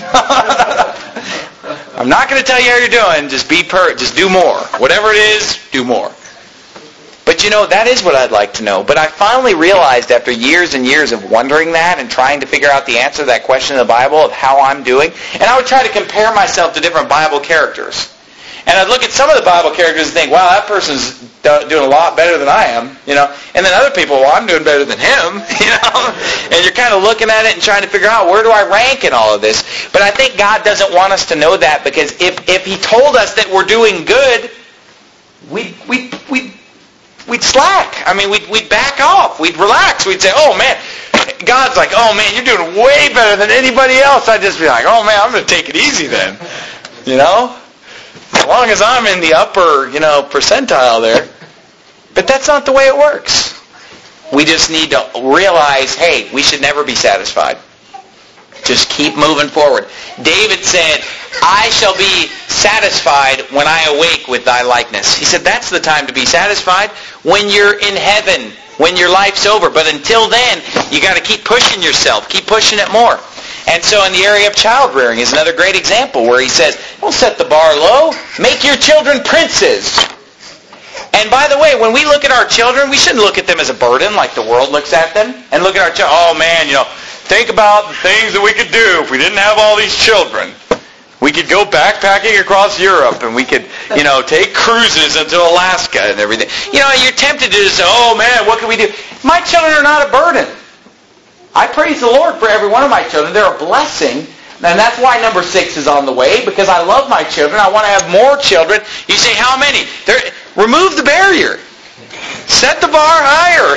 I'm not going to tell you how you're doing. Just be per, just do more. Whatever it is, do more. But you know, that is what I'd like to know. But I finally realized after years and years of wondering that and trying to figure out the answer to that question in the Bible of how I'm doing, and I would try to compare myself to different Bible characters. And I'd look at some of the Bible characters and think, wow, that person's doing a lot better than I am, you know. And then other people, well, I'm doing better than him, you know. And you're kind of looking at it and trying to figure out, where do I rank in all of this? But I think God doesn't want us to know that, because if, if He told us that we're doing good, we we we we'd slack. I mean, we'd, we'd back off. We'd relax. We'd say, oh, man, God's like, oh, man, you're doing way better than anybody else. I'd just be like, oh, man, I'm going to take it easy then, you know. As long as I'm in the upper, you know, percentile there. But that's not the way it works. We just need to realize, hey, we should never be satisfied. Just keep moving forward. David said, I shall be satisfied when I awake with thy likeness. He said that's the time to be satisfied, when you're in heaven, when your life's over. But until then, you got to keep pushing yourself, keep pushing it more. And so in the area of child rearing is another great example where he says, don't set the bar low, make your children princes. And by the way, when we look at our children, we shouldn't look at them as a burden like the world looks at them. And look at our children, oh man, you know, think about the things that we could do if we didn't have all these children. We could go backpacking across Europe, and we could, you know, take cruises into Alaska and everything. You know, you're tempted to say, oh man, what can we do? My children are not a burden. I praise the Lord for every one of my children. They're a blessing. And that's why number six is on the way, because I love my children. I want to have more children. You say, how many? They're, remove the barrier. Set the bar higher.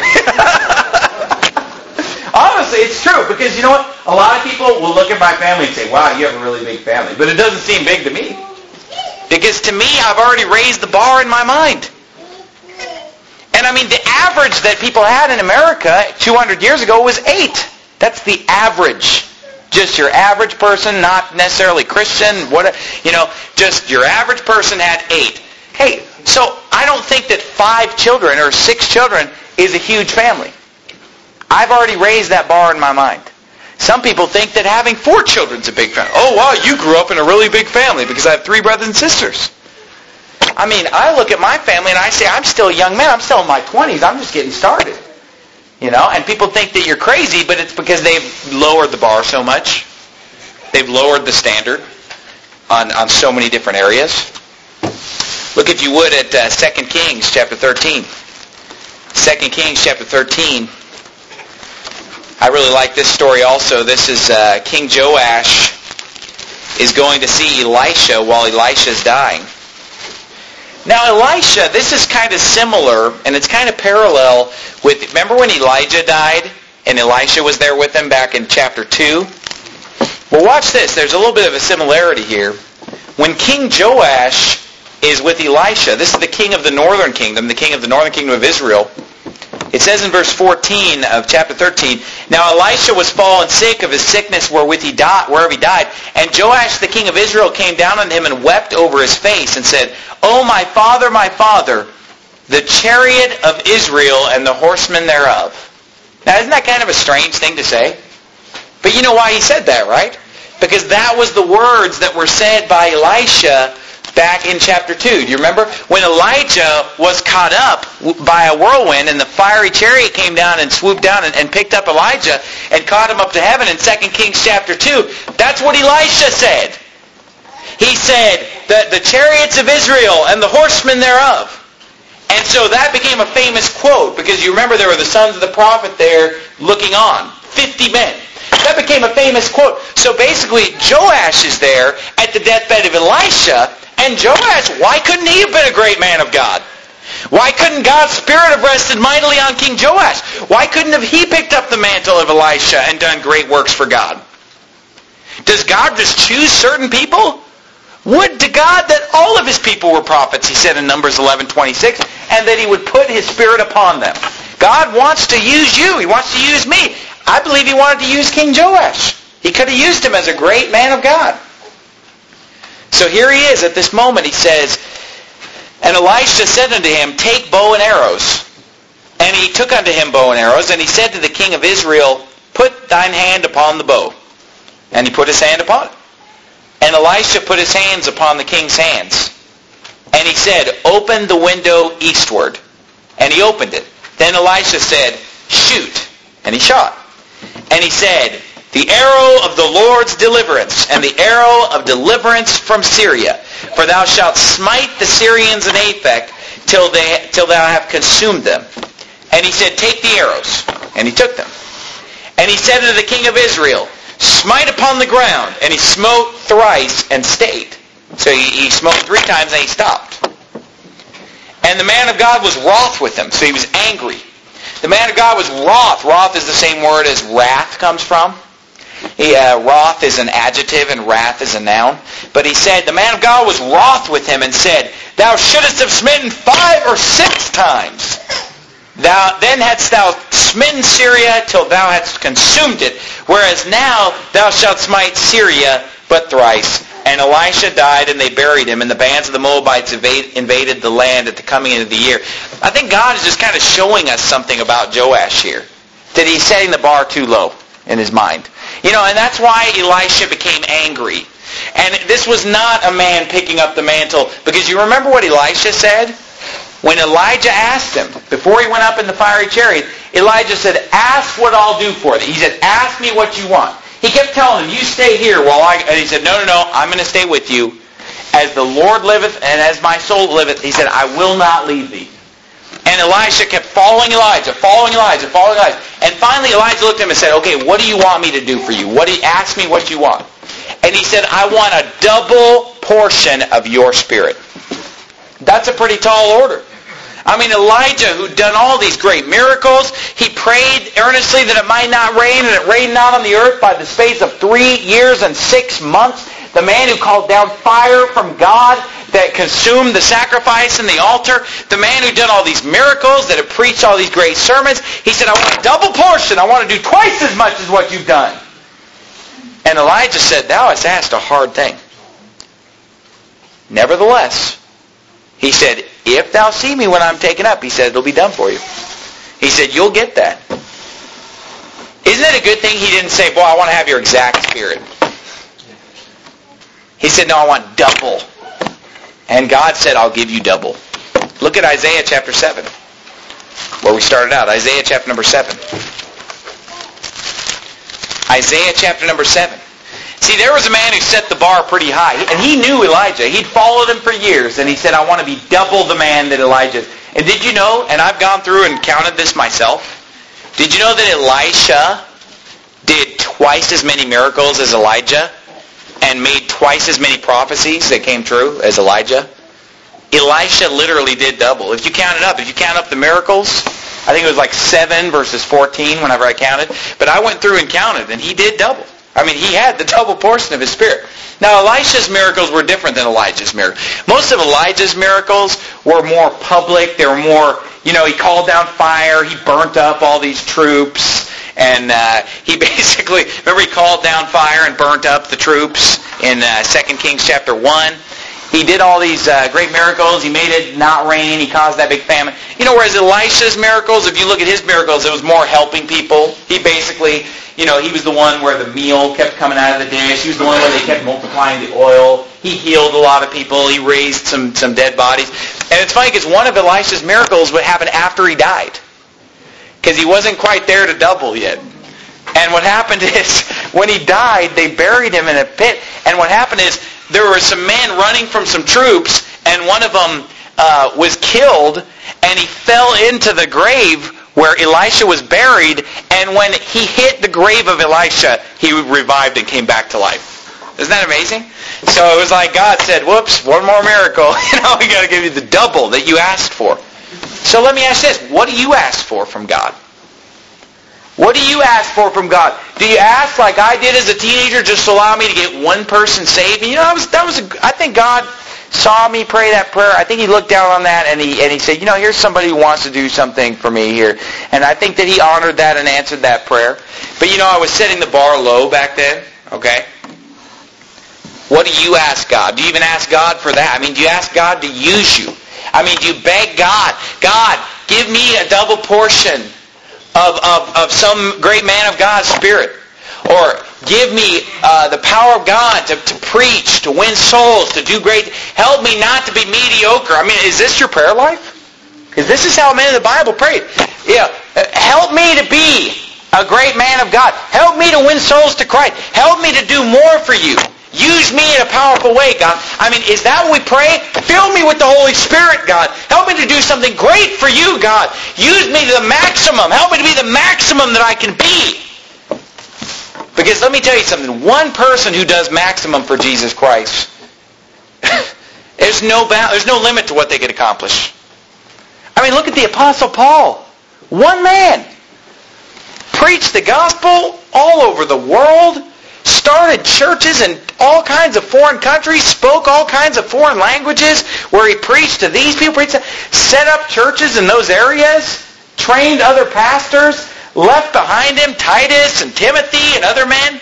Honestly, it's true, because you know what? A lot of people will look at my family and say, wow, you have a really big family. But it doesn't seem big to me. Because to me, I've already raised the bar in my mind. And I mean, the average that people had in America two hundred years ago was eight. That's the average. Just your average person, not necessarily Christian, what, you know, just your average person had eight. Hey, so I don't think that five children or six children is a huge family. I've already raised that bar in my mind. Some people think that having four children is a big family. Oh, wow, you grew up in a really big family because I have three brothers and sisters. I mean, I look at my family and I say, I'm still a young man. I'm still in my twenties. I'm just getting started. You know, and people think that you're crazy, but it's because they've lowered the bar so much. They've lowered the standard on, on so many different areas. Look, if you would, at uh, Second Kings chapter thirteen. Second Kings chapter thirteen. I really like this story also. This is uh, King Joash is going to see Elisha while Elisha's dying. Now Elisha, this is kind of similar, and it's kind of parallel with, remember when Elijah died and Elisha was there with him back in chapter two? Well, watch this. There's a little bit of a similarity here. When King Joash is with Elisha, this is the king of the northern kingdom, the king of the northern kingdom of Israel. It says in verse fourteen of chapter thirteen, now Elisha was fallen sick of his sickness wherewith he died, whereof he died. And Joash the king of Israel came down on him and wept over his face and said, O my father, my father, the chariot of Israel and the horsemen thereof. Now isn't that kind of a strange thing to say? But you know why he said that, right? Because that was the words that were said by Elisha back in chapter two. Do you remember? When Elijah was caught up by a whirlwind and the fiery chariot came down and swooped down and, and picked up Elijah and caught him up to heaven in Second Kings chapter two, that's what Elisha said. He said, the, the chariots of Israel and the horsemen thereof. And so that became a famous quote, because you remember there were the sons of the prophet there looking on. fifty men. That became a famous quote. So basically, Joash is there at the deathbed of Elisha. And Joash, why couldn't he have been a great man of God? Why couldn't God's Spirit have rested mightily on King Joash? Why couldn't have he picked up the mantle of Elisha and done great works for God? Does God just choose certain people? Would to God that all of his people were prophets, he said in Numbers eleven twenty-six, and that he would put his Spirit upon them. God wants to use you. He wants to use me. I believe he wanted to use King Joash. He could have used him as a great man of God. So here he is at this moment. He says, and Elisha said unto him, take bow and arrows. And he took unto him bow and arrows, and he said to the king of Israel, put thine hand upon the bow. And he put his hand upon it. And Elisha put his hands upon the king's hands. And he said, open the window eastward. And he opened it. Then Elisha said, shoot. And he shot. And he said, the arrow of the Lord's deliverance, and the arrow of deliverance from Syria. For thou shalt smite the Syrians in Aphek, till they till thou have consumed them. And he said, take the arrows. And he took them. And he said unto the king of Israel, smite upon the ground. And he smote thrice and stayed. So he, he smote three times and he stopped. And the man of God was wroth with him. So he was angry. The man of God was wroth. Wroth is the same word as wrath comes from. He, uh, wrath is an adjective and wrath is a noun. But he said, the man of God was wroth with him and said, thou shouldest have smitten five or six times. Thou then hadst thou smitten Syria till thou hadst consumed it, whereas now thou shalt smite Syria but thrice. And Elisha died, and they buried him, and the bands of the Moabites invaded the land at the coming into the year. I think God is just kind of showing us something about Joash here, that he's setting the bar too low in his mind. You know, and that's why Elisha became angry. And this was not a man picking up the mantle, because you remember what Elisha said? When Elijah asked him, before he went up in the fiery chariot, Elijah said, ask what I'll do for thee. He said, ask me what you want. He kept telling him, you stay here while I... And he said, no, no, no, I'm going to stay with you. As the Lord liveth and as my soul liveth, he said, I will not leave thee. And Elisha kept following Elijah, following Elijah, following Elijah. And finally Elijah looked at him and said, okay, what do you want me to do for you? What do you, ask me what you want. And he said, I want a double portion of your spirit. That's a pretty tall order. I mean, Elijah, who'd done all these great miracles, he prayed earnestly that it might not rain, and it rained not on the earth by the space of three years and six months. The man who called down fire from God that consumed the sacrifice and the altar. The man who done all these miracles, that had preached all these great sermons. He said, I want a double portion. I want to do twice as much as what you've done. And Elijah said, thou hast asked a hard thing. Nevertheless, he said, if thou see me when I'm taken up, he said, it'll be done for you. He said, you'll get that. Isn't it a good thing he didn't say, boy, I want to have your exact spirit? He said, no, I want double. And God said, I'll give you double. Look at Isaiah chapter seven, where we started out. Isaiah chapter number seven. Isaiah chapter number seven. See, there was a man who set the bar pretty high. And he knew Elijah. He'd followed him for years. And he said, I want to be double the man that Elijah is. And did you know, and I've gone through and counted this myself, did you know that Elisha did twice as many miracles as Elijah and made twice as many prophecies that came true as Elijah? Elisha literally did double. If you count it up, if you count up the miracles, I think it was like seven versus fourteen whenever I counted. But I went through and counted, and he did double. I mean, he had the double portion of his spirit. Now, Elisha's miracles were different than Elijah's miracles. Most of Elijah's miracles were more public. They were more, you know, he called down fire. He burnt up all these troops. And uh, he basically, remember he called down fire and burnt up the troops in uh, Second Kings chapter one. He did all these uh, great miracles. He made it not rain. He caused that big famine. You know, whereas Elisha's miracles, if you look at his miracles, it was more helping people. He basically, you know, he was the one where the meal kept coming out of the dish. He was the one where they kept multiplying the oil. He healed a lot of people. He raised some, some dead bodies. And it's funny because one of Elisha's miracles would happen after he died, because he wasn't quite there to double yet. And what happened is, when he died, they buried him in a pit. And what happened is, there were some men running from some troops, and one of them uh, was killed, and he fell into the grave where Elisha was buried, and when he hit the grave of Elisha, he revived and came back to life. Isn't that amazing? So it was like God said, whoops, one more miracle. You know, we got to give you the double that you asked for. So let me ask this. What do you ask for from God? What do you ask for from God? Do you ask like I did as a teenager, just to allow me to get one person saved? And you know, I was, that was a, I think God saw me pray that prayer. I think he looked down on that and he and he said, you know, here's somebody who wants to do something for me here. And I think that he honored that and answered that prayer. But you know, I was setting the bar low back then, okay? What do you ask God? Do you even ask God for that? I mean, do you ask God to use you? I mean, do you beg God, God, give me a double portion Of, of, of some great man of God's Spirit? Or give me uh, the power of God to, to preach, to win souls, to do great... Help me not to be mediocre. I mean, is this your prayer life? Because this is how men in the Bible prayed. Yeah, help me to be a great man of God. Help me to win souls to Christ. Help me to do more for you. Use me in a powerful way, God. I mean, is that what we pray? Fill me with the Holy Spirit, God. Help me to do something great for you, God. Use me to the maximum. Help me to be the maximum that I can be. Because let me tell you something. One person who does maximum for Jesus Christ, there's no bound, there's no limit to what they could accomplish. I mean, look at the Apostle Paul. One man. Preached the gospel all over the world. Started churches in all kinds of foreign countries. Spoke all kinds of foreign languages where he preached to these people. Preached to, set up churches in those areas. Trained other pastors. Left behind him Titus and Timothy and other men.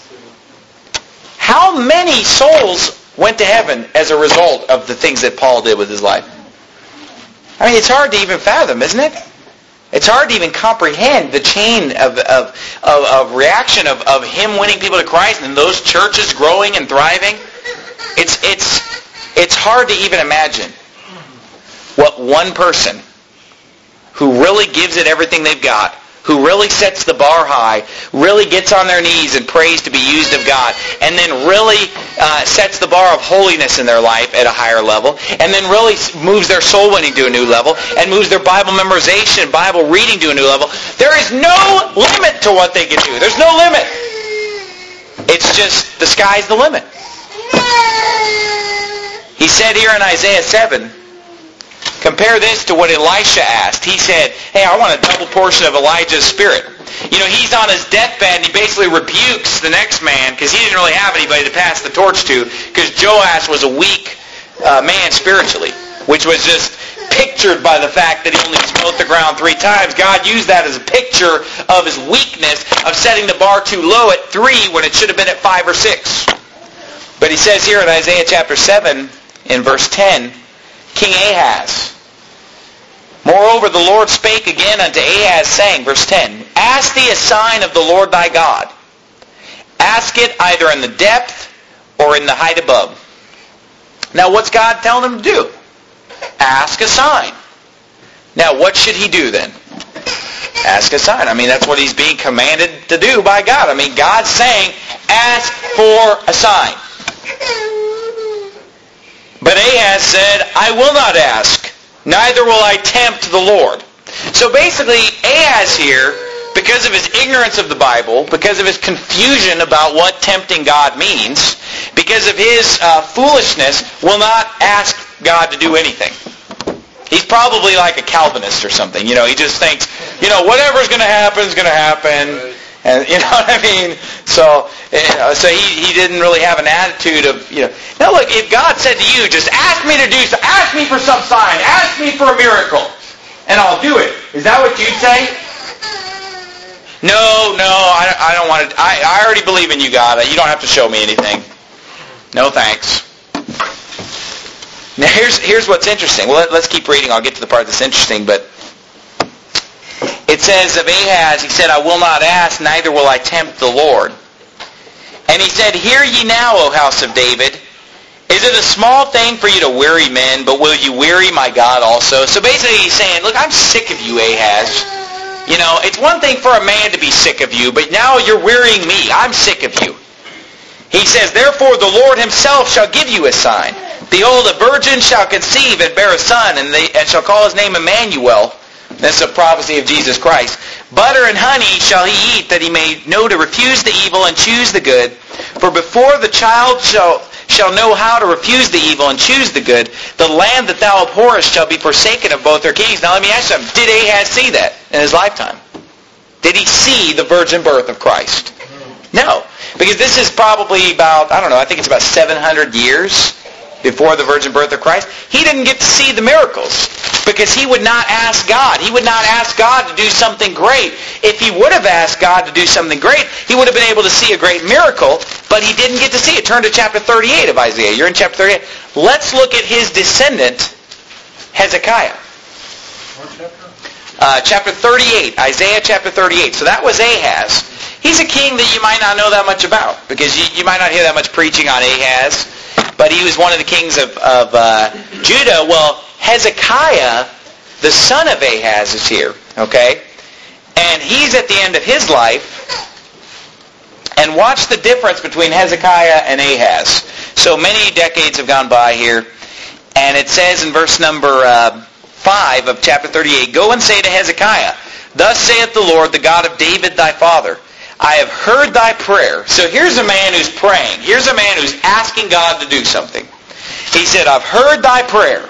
How many souls went to heaven as a result of the things that Paul did with his life? I mean, it's hard to even fathom, isn't it? It's hard to even comprehend the chain of of, of, of reaction of, of him winning people to Christ and those churches growing and thriving. It's it's it's hard to even imagine what one person who really gives it everything they've got, who really sets the bar high, really gets on their knees and prays to be used of God, and then really uh, sets the bar of holiness in their life at a higher level, and then really moves their soul winning to a new level, and moves their Bible memorization, Bible reading to a new level. There is no limit to what they can do. There's no limit. It's just the sky's the limit. He said here in Isaiah seven, compare this to what Elisha asked. He said, hey, I want a double portion of Elijah's spirit. You know, he's on his deathbed and he basically rebukes the next man because he didn't really have anybody to pass the torch to because Joash was a weak uh, man spiritually, which was just pictured by the fact that he only smote the ground three times. God used that as a picture of his weakness of setting the bar too low at three when it should have been at five or six. But he says here in Isaiah chapter seven, in verse ten, King Ahaz. Moreover, the Lord spake again unto Ahaz, saying, verse ten, ask thee a sign of the Lord thy God. Ask it either in the depth or in the height above. Now, what's God telling him to do? Ask a sign. Now, what should he do then? Ask a sign. I mean, that's what he's being commanded to do by God. I mean, God's saying, ask for a sign. But Ahaz said, I will not ask, neither will I tempt the Lord. So basically, Ahaz here, because of his ignorance of the Bible, because of his confusion about what tempting God means, because of his uh, foolishness, will not ask God to do anything. He's probably like a Calvinist or something. You know, he just thinks, you know, whatever's going to happen is going to happen. And you know what I mean? So, you know, so he, he didn't really have an attitude of, you know. Now look, if God said to you, just ask me to do so, ask me for some sign, ask me for a miracle, and I'll do it. Is that what you'd say? No, no, I, I don't want to. I, I already believe in you, God. You don't have to show me anything. No thanks. Now here's here's what's interesting. Well, let, let's keep reading. I'll get to the part that's interesting, but it says of Ahaz, he said, I will not ask, neither will I tempt the Lord. And he said, hear ye now, O house of David. Is it a small thing for you to weary men, but will you weary my God also? So basically he's saying, look, I'm sick of you, Ahaz. You know, it's one thing for a man to be sick of you, but now you're wearying me. I'm sick of you. He says, therefore the Lord himself shall give you a sign. Behold, a virgin shall conceive and bear a son, and, they, and shall call his name Emmanuel. That's a prophecy of Jesus Christ. Butter and honey shall he eat, that he may know to refuse the evil and choose the good. For before the child shall shall know how to refuse the evil and choose the good, the land that thou abhorrest shall be forsaken of both their kings. Now let me ask you something. Did Ahaz see that in his lifetime? Did he see the virgin birth of Christ? No. Because this is probably about, I don't know, I think it's about seven hundred years before the virgin birth of Christ. He didn't get to see the miracles because he would not ask God. He would not ask God to do something great. If he would have asked God to do something great, he would have been able to see a great miracle, but he didn't get to see it. Turn to chapter thirty-eight of Isaiah. You're in chapter thirty-eight. Let's look at his descendant, Hezekiah. What chapter? Uh, chapter thirty-eight. Isaiah chapter thirty-eight. So that was Ahaz. He's a king that you might not know that much about because you, you might not hear that much preaching on Ahaz. But he was one of the kings of, of uh, Judah. Well, Hezekiah the son of Ahaz is here, okay? And he's at the end of his life. And watch the difference between Hezekiah and Ahaz. So many decades have gone by here. And it says in verse number uh, five of chapter thirty-eight, Go and say to Hezekiah, Thus saith the Lord, the God of David thy father, I have heard thy prayer. So here's a man who's praying. Here's a man who's asking God to do something. He said, I've heard thy prayer.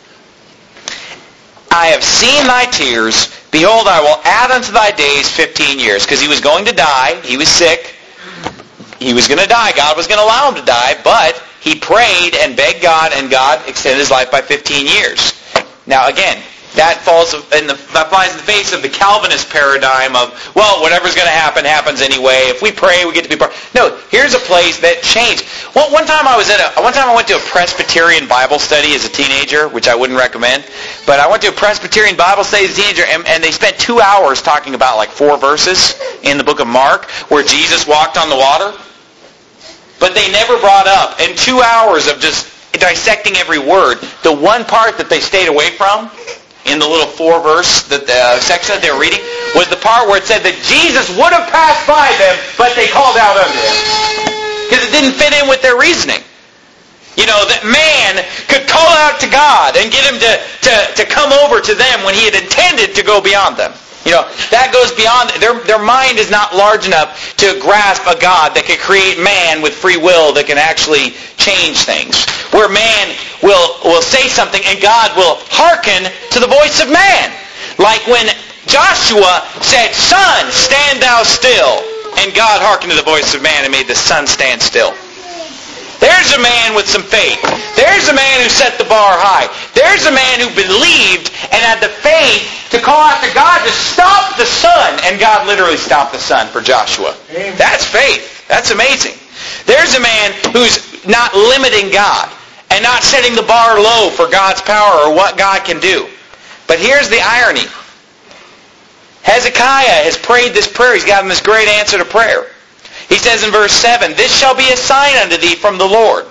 I have seen thy tears. Behold, I will add unto thy days fifteen years. Because he was going to die. He was sick. He was going to die. God was going to allow him to die. But he prayed and begged God, and God extended his life by fifteen years. Now again, that falls in the, that flies in the face of the Calvinist paradigm of, well, whatever's going to happen, happens anyway. If we pray, we get to be part. No, here's a place that changed. Well, one time I was at a, one time I went to a Presbyterian Bible study as a teenager, which I wouldn't recommend. But I went to a Presbyterian Bible study as a teenager, and, and they spent two hours talking about like four verses in the book of Mark where Jesus walked on the water. But they never brought up, in two hours of just dissecting every word, the one part that they stayed away from in the little four-verse that the uh, section that they were reading was the part where it said that Jesus would have passed by them, but they called out unto him. Because it didn't fit in with their reasoning. You know, that man could call out to God and get him to, to, to come over to them when he had intended to go beyond them. You know, that goes beyond, their, their mind is not large enough to grasp a God that can create man with free will that can actually change things. Where man will, will say something and God will hearken to the voice of man. Like when Joshua said, Sun, stand thou still. And God hearkened to the voice of man and made the sun stand still. There's a man with some faith. There's a man who set the bar high. There's a man who believed and had the faith to call out to God to stop the sun. And God literally stopped the sun for Joshua. Amen. That's faith. That's amazing. There's a man who's not limiting God and not setting the bar low for God's power or what God can do. But here's the irony. Hezekiah has prayed this prayer. He's gotten this great answer to prayer. He says in verse seven, This shall be a sign unto thee from the Lord,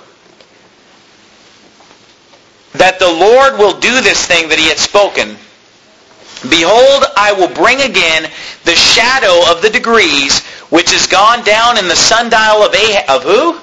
that the Lord will do this thing that he had spoken. Behold, I will bring again the shadow of the degrees, which is gone down in the sundial of Ahaz. Of who?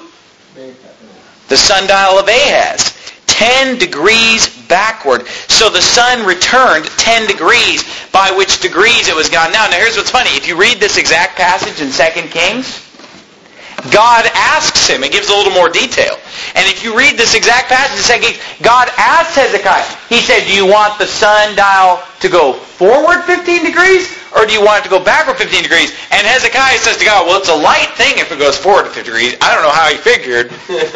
The sundial of Ahaz. Ten degrees backward. So the sun returned ten degrees, by which degrees it was gone down. Now here's what's funny. If you read this exact passage in Second Kings, God asks him, it gives a little more detail. And if you read this exact passage in Second Kings, God asked Hezekiah, he said, do you want the sundial to go forward fifteen degrees, or do you want it to go backward fifteen degrees? And Hezekiah says to God, well, it's a light thing if it goes forward fifty degrees. I don't know how he figured.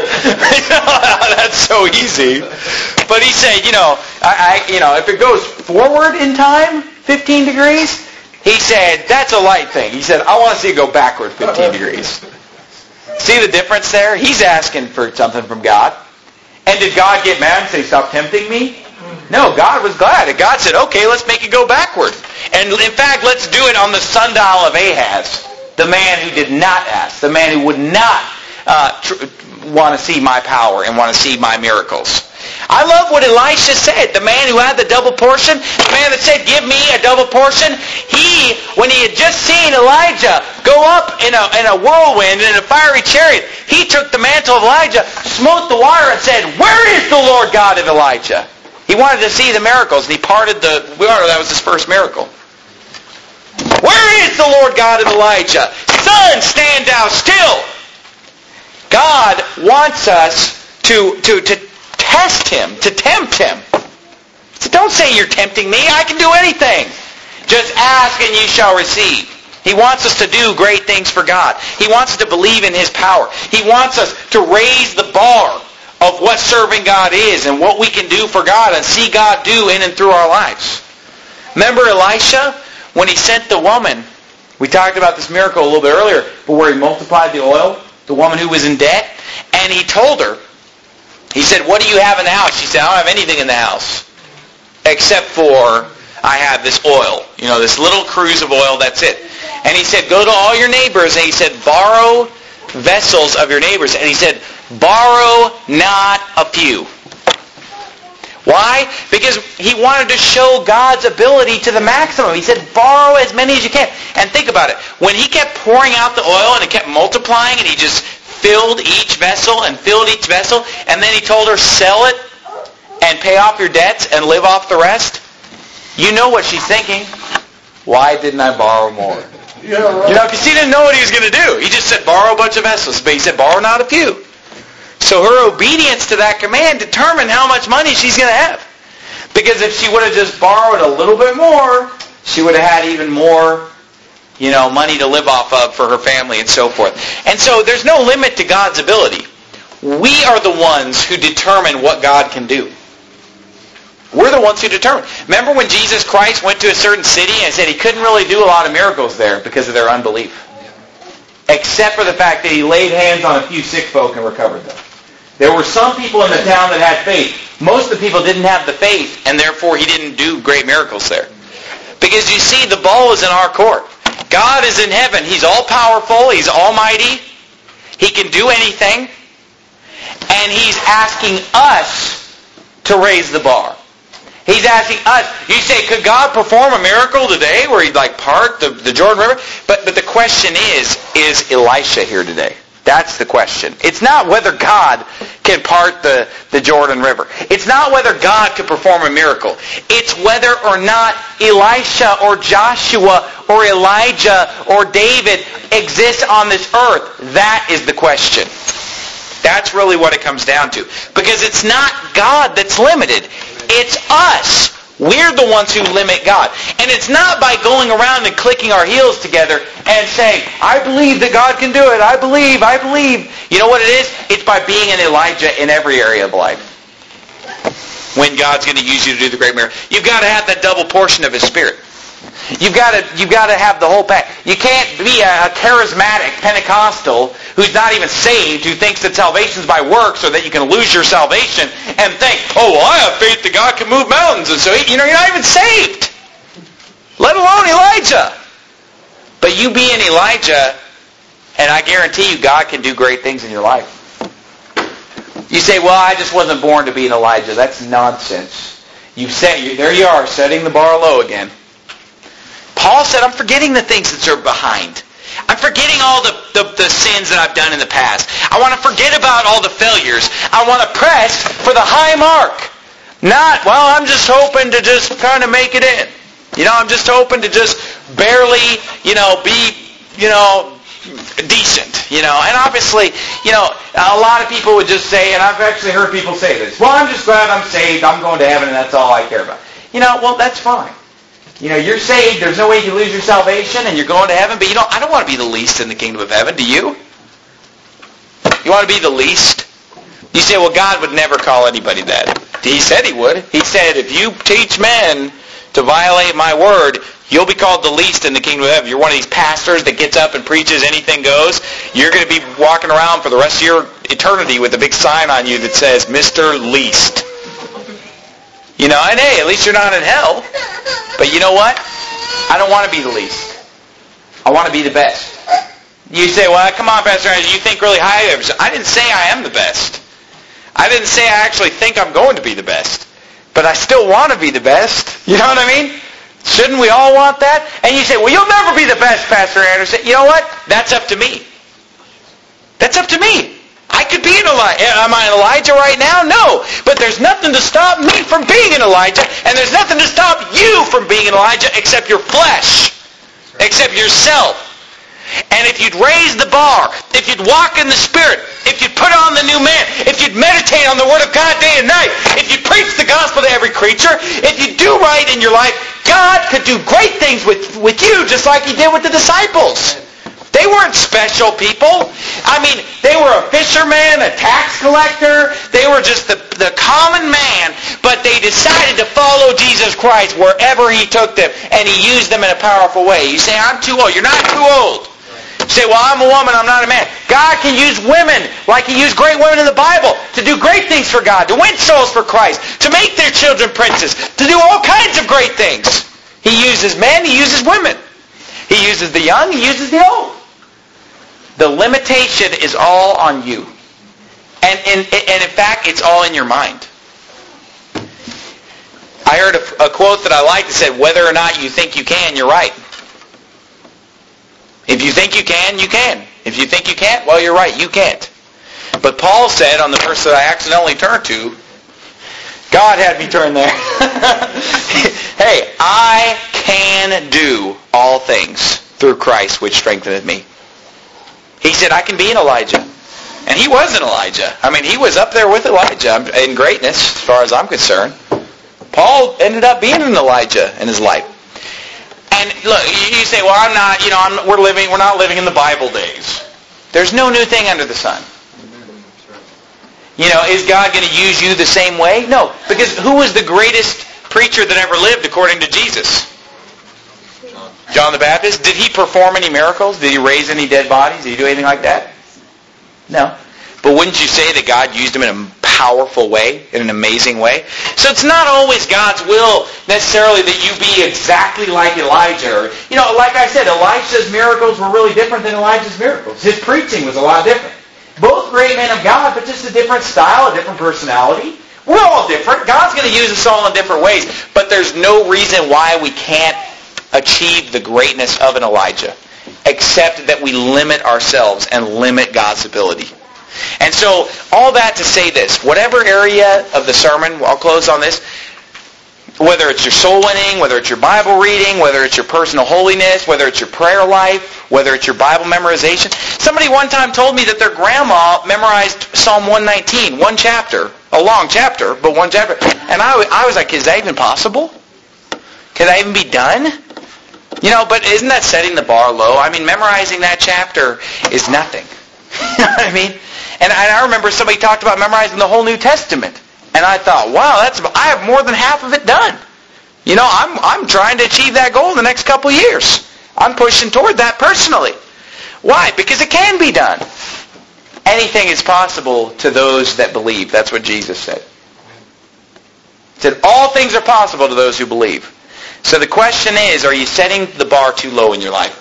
That's so easy. But he said, you know, I, I, you know, if it goes forward in time fifteen degrees, he said, that's a light thing. He said, I want to see it go backward fifteen degrees. See the difference there? He's asking for something from God. And did God get mad and say, stop tempting me? No, God was glad. And God said, okay, let's make it go backward. And in fact, let's do it on the sundial of Ahaz, the man who did not ask, the man who would not uh, tr- want to see my power and want to see my miracles. I love what Elisha said. The man who had the double portion, the man that said, give me a double portion, he, when he had just seen Elijah go up in a, in a whirlwind and in a fiery chariot, he took the mantle of Elijah, smote the water, and said, where is the Lord God of Elijah? He wanted to see the miracles, and he parted the water. That was his first miracle. Where is the Lord God of Elijah? Sun, stand thou still. God wants us to, to, to test him, to tempt him. So don't say you're tempting me. I can do anything. Just ask and ye shall receive. He wants us to do great things for God. He wants us to believe in his power. He wants us to raise the bar of what serving God is and what we can do for God and see God do in and through our lives. Remember Elisha? When he sent the woman, we talked about this miracle a little bit earlier, but where he multiplied the oil, the woman who was in debt, and he told her, he said, what do you have in the house? She said, I don't have anything in the house except for I have this oil. You know, this little cruse of oil, that's it. And he said, go to all your neighbors. And he said, borrow vessels of your neighbors. And he said, borrow not a few. Why? Because he wanted to show God's ability to the maximum. He said, borrow as many as you can. And think about it. When he kept pouring out the oil and it kept multiplying and he just filled each vessel and filled each vessel, and then he told her, sell it and pay off your debts and live off the rest, you know what she's thinking. Why didn't I borrow more? Yeah, right. You know, because she didn't know what he was going to do. He just said, borrow a bunch of vessels. But he said, borrow not a few. So her obedience to that command determined how much money she's going to have. Because if she would have just borrowed a little bit more, she would have had even more, you know, money to live off of for her family and so forth. And so there's no limit to God's ability. We are the ones who determine what God can do. We're the ones who determine. Remember when Jesus Christ went to a certain city and said he couldn't really do a lot of miracles there because of their unbelief? Except for the fact that he laid hands on a few sick folk and recovered them. There were some people in the town that had faith. Most of the people didn't have the faith, and therefore he didn't do great miracles there. Because you see, the ball is in our court. God is in heaven. He's all-powerful. He's almighty. He can do anything. And he's asking us to raise the bar. He's asking us. You say, could God perform a miracle today where he'd like part the, the Jordan River? But, but the question is, is Elisha here today? That's the question. It's not whether God can part the, the Jordan River. It's not whether God could perform a miracle. It's whether or not Elisha or Joshua or Elijah or David exists on this earth. That is the question. That's really what it comes down to. Because it's not God that's limited. It's us. We're the ones who limit God. And it's not by going around and clicking our heels together and saying, I believe that God can do it. I believe, I believe. You know what it is? It's by being an Elijah in every area of life. When God's going to use you to do the great miracle. You've got to have that double portion of His Spirit. You've got to, you've got to have the whole pack. You can't be a, a charismatic Pentecostal who's not even saved, who thinks that salvation's by works or that you can lose your salvation and think, oh, well, I have faith that God can move mountains. And so, you know, you're not even saved. Let alone Elijah. But you be an Elijah, and I guarantee you God can do great things in your life. You say, well, I just wasn't born to be an Elijah. That's nonsense. You say, there you are, setting the bar low again. Paul said, I'm forgetting the things that are behind. I'm forgetting all the, the, the sins that I've done in the past. I want to forget about all the failures. I want to press for the high mark. Not, well, I'm just hoping to just kind of make it in. You know, I'm just hoping to just barely, you know, be, you know, decent. You know, and obviously, you know, a lot of people would just say, and I've actually heard people say this, well, I'm just glad I'm saved. I'm going to heaven, and that's all I care about. You know, well, that's fine. You know, you're saved, there's no way you can lose your salvation, and you're going to heaven, but you know, I don't want to be the least in the kingdom of heaven, do you? You want to be the least? You say, well, God would never call anybody that. He said He would. He said, if you teach men to violate my word, you'll be called the least in the kingdom of heaven. You're one of these pastors that gets up and preaches anything goes. You're going to be walking around for the rest of your eternity with a big sign on you that says, Mister Least. You know, and hey, at least you're not in hell. But you know what? I don't want to be the least. I want to be the best. You say, well, come on, Pastor Andrew, you think really high of yourself. I didn't say I am the best. I didn't say I actually think I'm going to be the best. But I still want to be the best. You know what I mean? Shouldn't we all want that? And you say, well, you'll never be the best, Pastor Anderson. You know what? That's up to me. That's up to me. I could be an Elijah. Am I an Elijah right now? No. But there's nothing to stop me from being an Elijah, and there's nothing to stop you from being an Elijah except your flesh, except yourself. And if you'd raise the bar, if you'd walk in the Spirit, if you'd put on the new man, if you'd meditate on the Word of God day and night, if you'd preach the gospel to every creature, if you do right in your life, God could do great things with, with you just like He did with the disciples. They weren't special people. I mean, they were a fisherman, a tax collector. They were just the, the common man, but they decided to follow Jesus Christ wherever He took them, and He used them in a powerful way. You say, I'm too old. You're not too old. You say, well, I'm a woman, I'm not a man. God can use women like He used great women in the Bible to do great things for God, to win souls for Christ, to make their children princes, to do all kinds of great things. He uses men, He uses women. He uses the young, He uses the old. The limitation is all on you. And in, and in fact, it's all in your mind. I heard a, a quote that I liked that said, whether or not you think you can, you're right. If you think you can, you can. If you think you can't, well, you're right, you can't. But Paul said on the verse that I accidentally turned to, God had me turn there. Hey, I can do all things through Christ which strengtheneth me. He said, I can be an Elijah. And he was an Elijah. I mean, he was up there with Elijah in greatness, as far as I'm concerned. Paul ended up being an Elijah in his life. And look, you say, well, I'm not, you know, I'm, we're living, we're not living in the Bible days. There's no new thing under the sun. You know, is God going to use you the same way? No, because who was the greatest preacher that ever lived according to Jesus? John the Baptist. Did he perform any miracles? Did he raise any dead bodies? Did he do anything like that? No. But wouldn't you say that God used him in a powerful way, in an amazing way? So it's not always God's will necessarily that you be exactly like Elijah. You know, like I said, Elijah's miracles were really different than Elijah's miracles. His preaching was a lot different. Both great men of God, but just a different style, a different personality. We're all different. God's going to use us all in different ways. But there's no reason why we can't achieve the greatness of an Elijah, except that we limit ourselves and limit God's ability. And so, all that to say this, whatever area of the sermon, I'll close on this, whether it's your soul winning, whether it's your Bible reading, whether it's your personal holiness, whether it's your prayer life, whether it's your Bible memorization. Somebody one time told me that their grandma memorized Psalm one nineteen, one chapter, a long chapter, but one chapter. And I, I was like, is that even possible? Can that even be done? You know, but isn't that setting the bar low? I mean, memorizing that chapter is nothing. You know what I mean? And I remember somebody talked about memorizing the whole New Testament. And I thought, wow, that's I have more than half of it done. You know, I'm I'm trying to achieve that goal in the next couple of years. I'm pushing toward that personally. Why? Because it can be done. Anything is possible to those that believe. That's what Jesus said. He said, all things are possible to those who believe. So the question is, are you setting the bar too low in your life?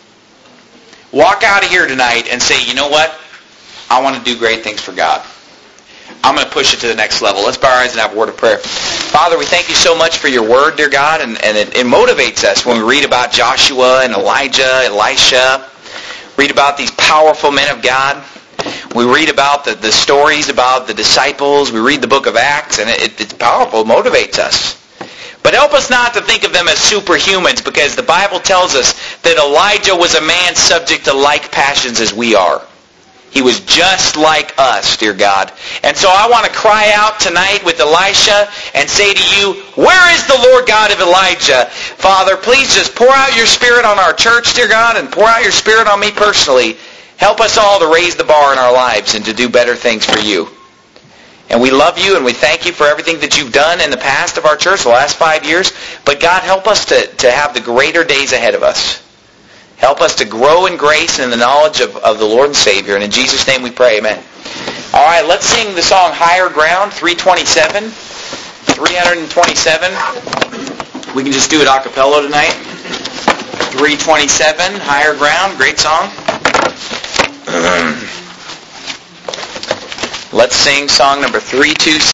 Walk out of here tonight and say, you know what? I want to do great things for God. I'm going to push it to the next level. Let's bow our eyes and have a word of prayer. Father, we thank you so much for your word, dear God, and, and it, it motivates us when we read about Joshua and Elijah, Elisha, read about these powerful men of God. We read about the, the stories about the disciples. We read the book of Acts, and it, it's powerful. It motivates us. But help us not to think of them as superhumans, because the Bible tells us that Elijah was a man subject to like passions as we are. He was just like us, dear God. And so I want to cry out tonight with Elisha and say to you, where is the Lord God of Elijah? Father, please just pour out your Spirit on our church, dear God, and pour out your Spirit on me personally. Help us all to raise the bar in our lives and to do better things for you. And we love you and we thank you for everything that you've done in the past of our church, the last five years. But God, help us to, to have the greater days ahead of us. Help us to grow in grace and in the knowledge of, of the Lord and Savior. And in Jesus' name we pray, amen. All right, let's sing the song Higher Ground, three twenty-seven. three twenty-seven. We can just do it a cappella tonight. three twenty-seven, Higher Ground, great song. Let's sing song number three twenty-seven.